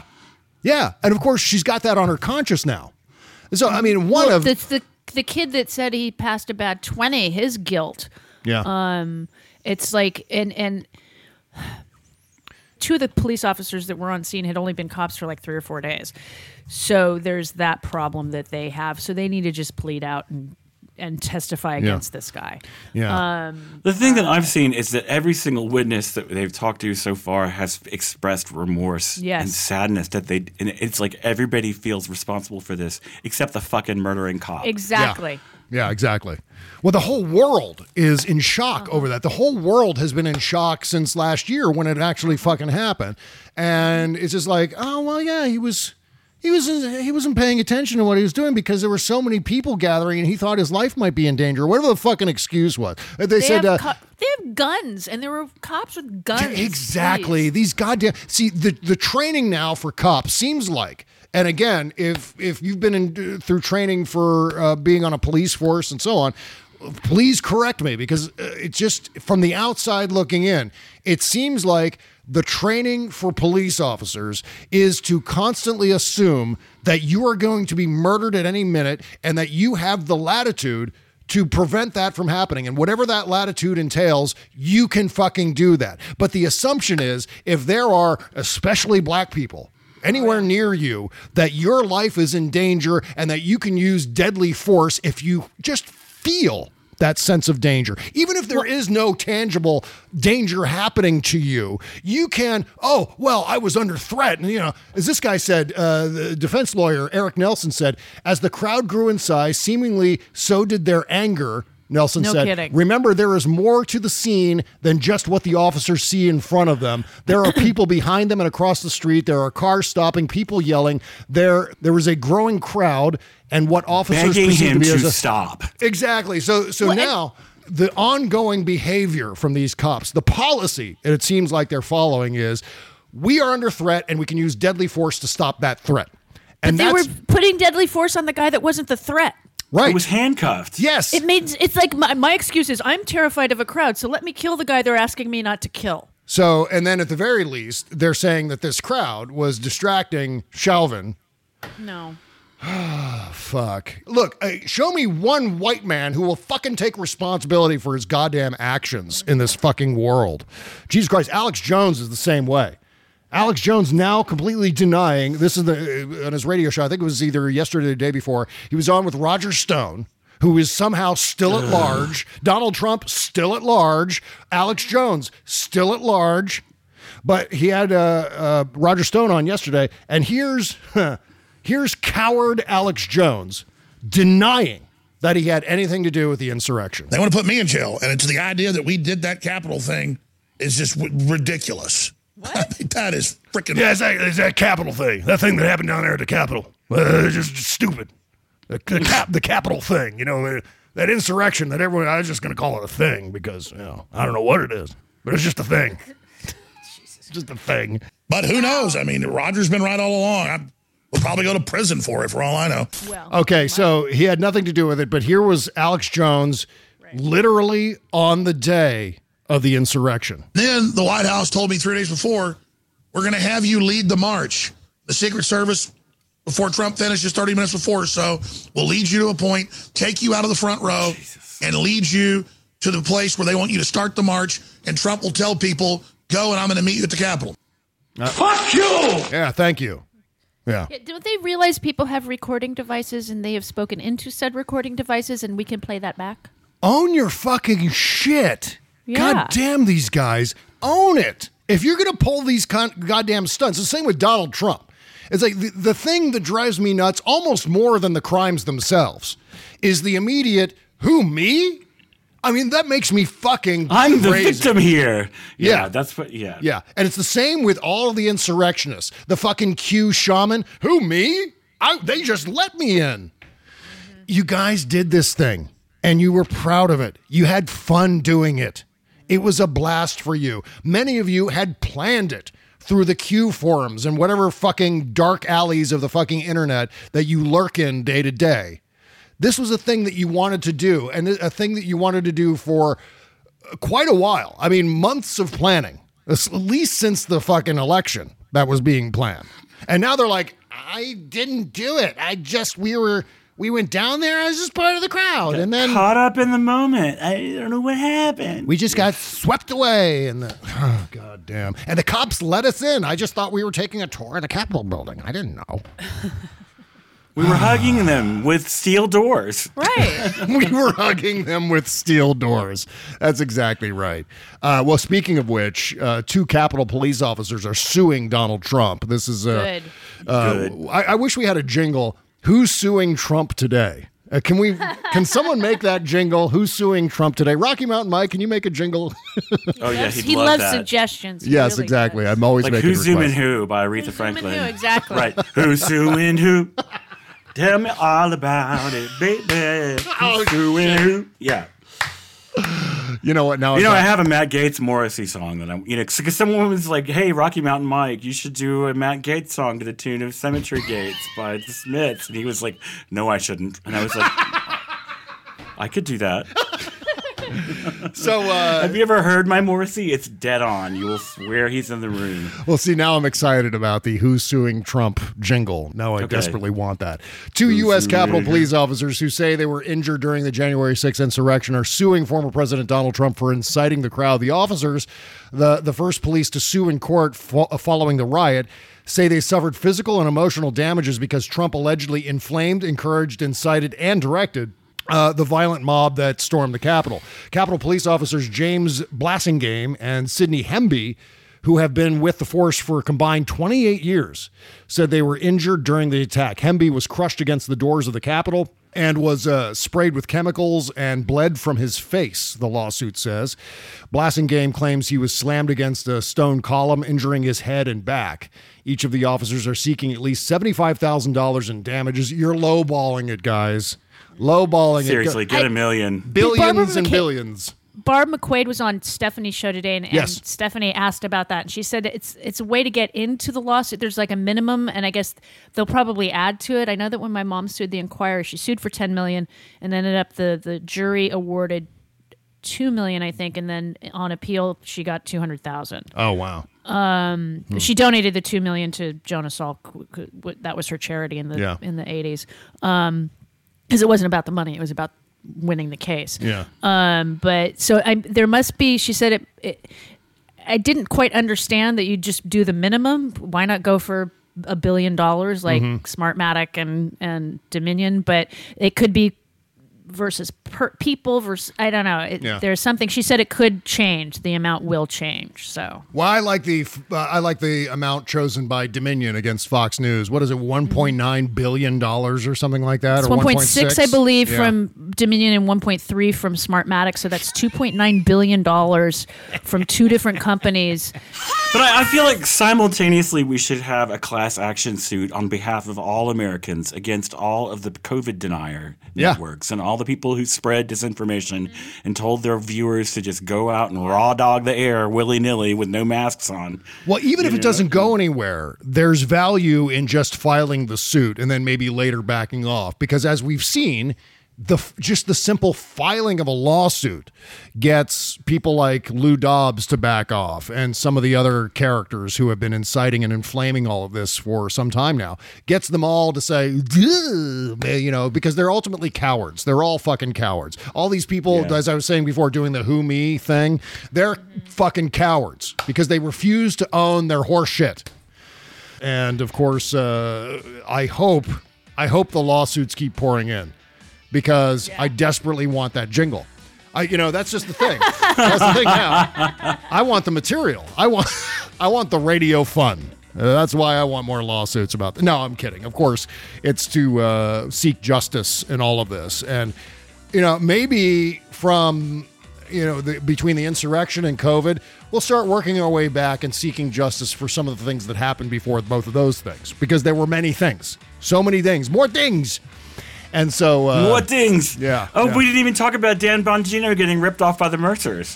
D: Yeah. And, of course, she's got that on her conscience now. So,
J: it's the kid that said he passed a bad 20, his guilt.
D: Yeah.
J: It's like, and two of the police officers that were on scene had only been cops for like 3 or 4 days. So there's that problem that they have. So they need to just plead out and testify against this guy.
D: Yeah.
I: The thing that I've seen is that every single witness that they've talked to so far has expressed remorse and sadness and it's like everybody feels responsible for this except the fucking murdering cop.
J: Exactly.
D: Yeah, exactly. Well, the whole world is in shock over that. The whole world has been in shock since last year when it actually fucking happened. And it's just like, oh, well, yeah, he wasn't paying attention to what he was doing because there were so many people gathering and he thought his life might be in danger. Whatever the fucking excuse was. They said
J: they have guns, and there were cops with guns.
D: Exactly.
J: Please.
D: These goddamn... See, the training now for cops seems like... And again, if you've been through training for being on a police force and so on, please correct me because it's just from the outside looking in, it seems like the training for police officers is to constantly assume that you are going to be murdered at any minute and that you have the latitude to prevent that from happening. And whatever that latitude entails, you can fucking do that. But the assumption is if there are especially black people anywhere near you, that your life is in danger and that you can use deadly force if you just feel that sense of danger. Even if there is no tangible danger happening to you, you can, I was under threat. And, as this guy said, the defense lawyer, Eric Nelson, said, as the crowd grew in size, seemingly so did their anger. Nelson said,
J: kidding.
D: Remember, there is more to the scene than just what the officers see in front of them. There are people behind them and across the street. There are cars stopping, people yelling. There was a growing crowd, and what officers
I: begging him
D: to
I: stop.
D: Exactly. So now the ongoing behavior from these cops, the policy, and it seems like they're following is, we are under threat, and we can use deadly force to stop that threat. And
J: they were putting deadly force on the guy that wasn't the threat.
D: Right.
I: It was handcuffed.
D: Yes.
J: It's like my excuse is I'm terrified of a crowd, so let me kill the guy they're asking me not to kill.
D: So, and then at the very least, they're saying that this crowd was distracting Chauvin.
J: No.
D: Fuck. Look, show me one white man who will fucking take responsibility for his goddamn actions in this fucking world. Jesus Christ, Alex Jones is the same way. Alex Jones now completely denying, this is on his radio show, I think it was either yesterday or the day before, he was on with Roger Stone, who is somehow still at large, Donald Trump still at large, Alex Jones still at large. But he had Roger Stone on yesterday, and here's coward Alex Jones denying that he had anything to do with the insurrection.
R: They want to put me in jail, and it's the idea that we did that Capitol thing is just ridiculous. What? I mean, that is freaking...
S: Yeah, it's that Capitol thing. That thing that happened down there at the Capitol. Just stupid. The Capitol thing, that insurrection that everyone... I was just going to call it a thing because, I don't know what it is, but it's just a thing. It's just a thing.
R: But who knows? I mean, Roger's been right all along. We'll probably go to prison for it, for all I know.
D: Okay, so he had nothing to do with it, but here was Alex Jones literally on the day of the insurrection.
R: Then the White House told me 3 days before, we're going to have you lead the march. The Secret Service, before Trump finishes 30 minutes before or so, will lead you to a point, take you out of the front row, and lead you to the place where they want you to start the march, and Trump will tell people, go and I'm going to meet you at the Capitol.
S: Fuck you!
D: Yeah, thank you. Yeah.
J: Don't they realize people have recording devices and they have spoken into said recording devices and we can play that back?
D: Own your fucking shit.
J: Yeah.
D: God damn these guys. Own it. If you're going to pull these goddamn stunts, the same with Donald Trump. It's like the thing that drives me nuts almost more than the crimes themselves is the immediate, who, me? I mean, that makes me fucking
I: I'm the
D: crazy.
I: victim here.
D: Yeah.
I: That's what, yeah.
D: Yeah, and it's the same with all of the insurrectionists. The fucking Q shaman. Who, me? They just let me in. You guys did this thing, and you were proud of it. You had fun doing it. It was a blast for you. Many of you had planned it through the Q forums and whatever fucking dark alleys of the fucking internet that you lurk in day to day. This was a thing that you wanted to do, and a thing that you wanted to do for quite a while. I mean, months of planning, at least since the fucking election that was being planned. And now they're like, I didn't do it. We went down there. I was just part of the crowd. And then
I: caught up in the moment. I don't know what happened.
D: We just got swept away. And oh, God damn. And the cops let us in. I just thought we were taking a tour of the Capitol building. I didn't know.
I: We were hugging them with steel doors.
J: Right.
D: We were hugging them with steel doors. That's exactly right. Well, speaking of which, 2 Capitol police officers are suing Donald Trump. This is
J: good.
I: Good.
D: I wish we had a jingle. Who's suing Trump today? Can someone make that jingle? Who's suing Trump today? Rocky Mountain Mike, can you make a jingle?
I: Oh yeah,
J: he loves suggestions. He
D: yes,
J: really
D: exactly.
J: does.
D: I'm always
I: like
D: making
I: Who's Zooming
D: requests.
I: Who by Aretha
J: Who's
I: Franklin.
J: Zooming Who, exactly.
I: Right. Who's suing who? Tell me all about it, baby. Who's suing who? Yeah.
D: You know what? Now
I: I have a Matt Gaetz Morrissey song that I'm, because someone was like, "Hey, Rocky Mountain Mike, you should do a Matt Gaetz song to the tune of Cemetery Gates by the Smiths," and he was like, "No, I shouldn't," and I was like, "I could do that."
D: So,
I: have you ever heard my Morrissey? It's dead on. You will swear he's in the room.
D: Well, see, now I'm excited about the Who's Suing Trump jingle. Now I desperately want that. 2 U.S. Capitol Police officers who say they were injured during the January 6th insurrection are suing former President Donald Trump for inciting the crowd. The officers, the first police to sue in court following the riot, say they suffered physical and emotional damages because Trump allegedly inflamed, encouraged, incited, and directed the violent mob that stormed the Capitol. Capitol police officers James Blasingame and Sidney Hemby, who have been with the force for a combined 28 years, said they were injured during the attack. Hemby was crushed against the doors of the Capitol and was sprayed with chemicals and bled from his face, the lawsuit says. Blasingame claims he was slammed against a stone column, injuring his head and back. Each of the officers are seeking at least $75,000 in damages. You're lowballing it, guys. Lowballing it.
I: Seriously, get $1 million.
D: Billions and billions.
J: Barb McQuaid was on Stephanie's show today, and
D: Yes.
J: Stephanie asked about that, and she said it's a way to get into the lawsuit. There's like a minimum, and I guess they'll probably add to it. I know that when my mom sued the Inquirer, she sued for $10 million, and ended up the jury awarded $2 million, I think, and then on appeal she got $200,000.
D: Oh wow.
J: She donated the $2 million to Jonas Salk. That was her charity in the 80s. Because it wasn't about the money; it was about winning the case.
D: Yeah.
J: But so there must be. She said I didn't quite understand that you just do the minimum. Why not go for $1 billion like Smartmatic and Dominion? But it could be versus people versus, I don't know.
D: Yeah.
J: There's something, she said it could change. The amount will change. So,
D: Well, I like the amount chosen by Dominion against Fox News. What is it, $1.9 billion or something like that?
J: it's
D: or
J: 1.6, I believe,
D: Yeah.
J: from Dominion and 1.3 from Smartmatic. So that's $2.9 billion from two different companies.
I: But I feel like simultaneously we should have a class action suit on behalf of all Americans against all of the COVID denier networks and all the people who spread disinformation and told their viewers to just go out and raw dog the air willy-nilly with no masks on.
D: Well, even if it doesn't go anywhere, there's value in just filing the suit and then maybe later backing off. Because as we've seen, just the simple filing of a lawsuit gets people like Lou Dobbs to back off and some of the other characters who have been inciting and inflaming all of this for some time now, gets them all to say, because they're ultimately cowards. They're all fucking cowards. All these people, as I was saying before, doing the who me thing, they're fucking cowards because they refuse to own their horse shit. And of course, I hope the lawsuits keep pouring in. Because I desperately want that jingle. That's just the thing. That's the thing now. I want the material. I want the radio fun. That's why I want more lawsuits about that. No, I'm kidding. Of course, it's to seek justice in all of this. And, maybe from, between the insurrection and COVID, we'll start working our way back and seeking justice for some of the things that happened before both of those things. Because there were many things. So many things. More things. And so
I: more things.
D: Yeah.
I: We didn't even talk about Dan Bongino getting ripped off by the Mercers.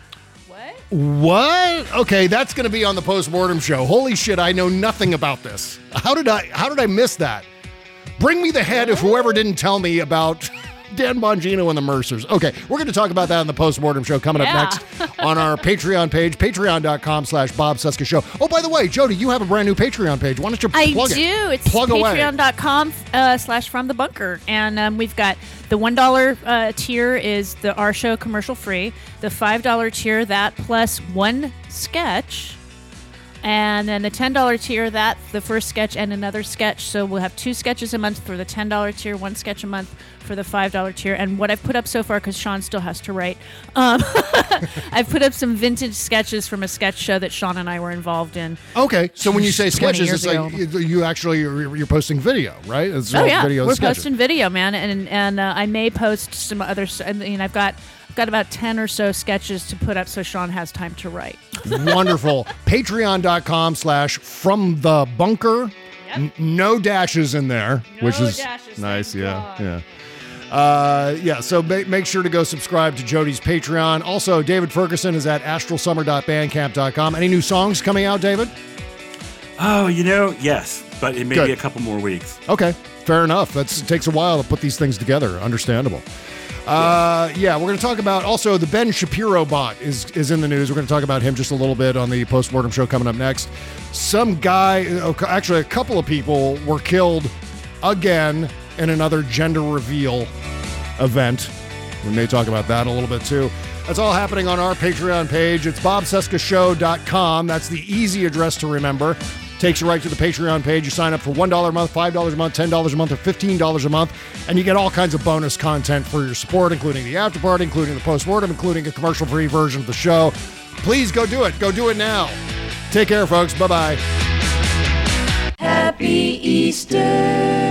D: What? Okay, that's going to be on the postmortem show. Holy shit, I know nothing about this. How did I miss that? Bring me the head of whoever didn't tell me about Dan Bongino and the Mercers. Okay, we're going to talk about that on the postmortem show coming up next on our Patreon page, patreon.com/Bob Cesca Show. Oh, by the way, Jody, you have a brand new Patreon page. Why don't you plug it?
J: I do. It's patreon.com/FromTheBunker. And we've got the $1 tier is our show commercial free. The $5 tier, that plus one sketch. And then the $10 tier, that's the first sketch and another sketch. So we'll have 2 sketches a month for the $10 tier, 1 sketch a month for the $5 tier. And what I've put up so far, because Sean still has to write, I've put up some vintage sketches from a sketch show that Sean and I were involved in.
D: Okay, so when you say sketches, it's
J: ago.
D: like you're posting video, right? It's
J: we're posting video, man. And I may post some other. I've got about 10 or so sketches to put up so Sean has time to write.
D: Wonderful. Patreon.com/FromTheBunker. Yep. No dashes in there, which is nice. Yeah. So make sure to go subscribe to Jody's Patreon. Also, David Ferguson is at astralsummer.bandcamp.com. Any new songs coming out, David?
I: Oh, yes, but it may be a couple more weeks.
D: Okay, fair enough. It takes a while to put these things together. Understandable. We're going to talk about also the Ben Shapiro bot is in the news. We're going to talk about him just a little bit on the postmortem show coming up next. Some guy, actually a couple of people were killed again in another gender reveal event. We may talk about that a little bit too. That's all happening on our Patreon page. It's bobcescashow.com. That's the easy address to remember. Takes you right to the Patreon page. You sign up for $1 a month, $5 a month, $10 a month, or $15 a month, and you get all kinds of bonus content for your support, including the after party, including the postmortem, including a commercial-free version of the show. Please go do it. Go do it now. Take care, folks. Bye-bye.
K: Happy Easter.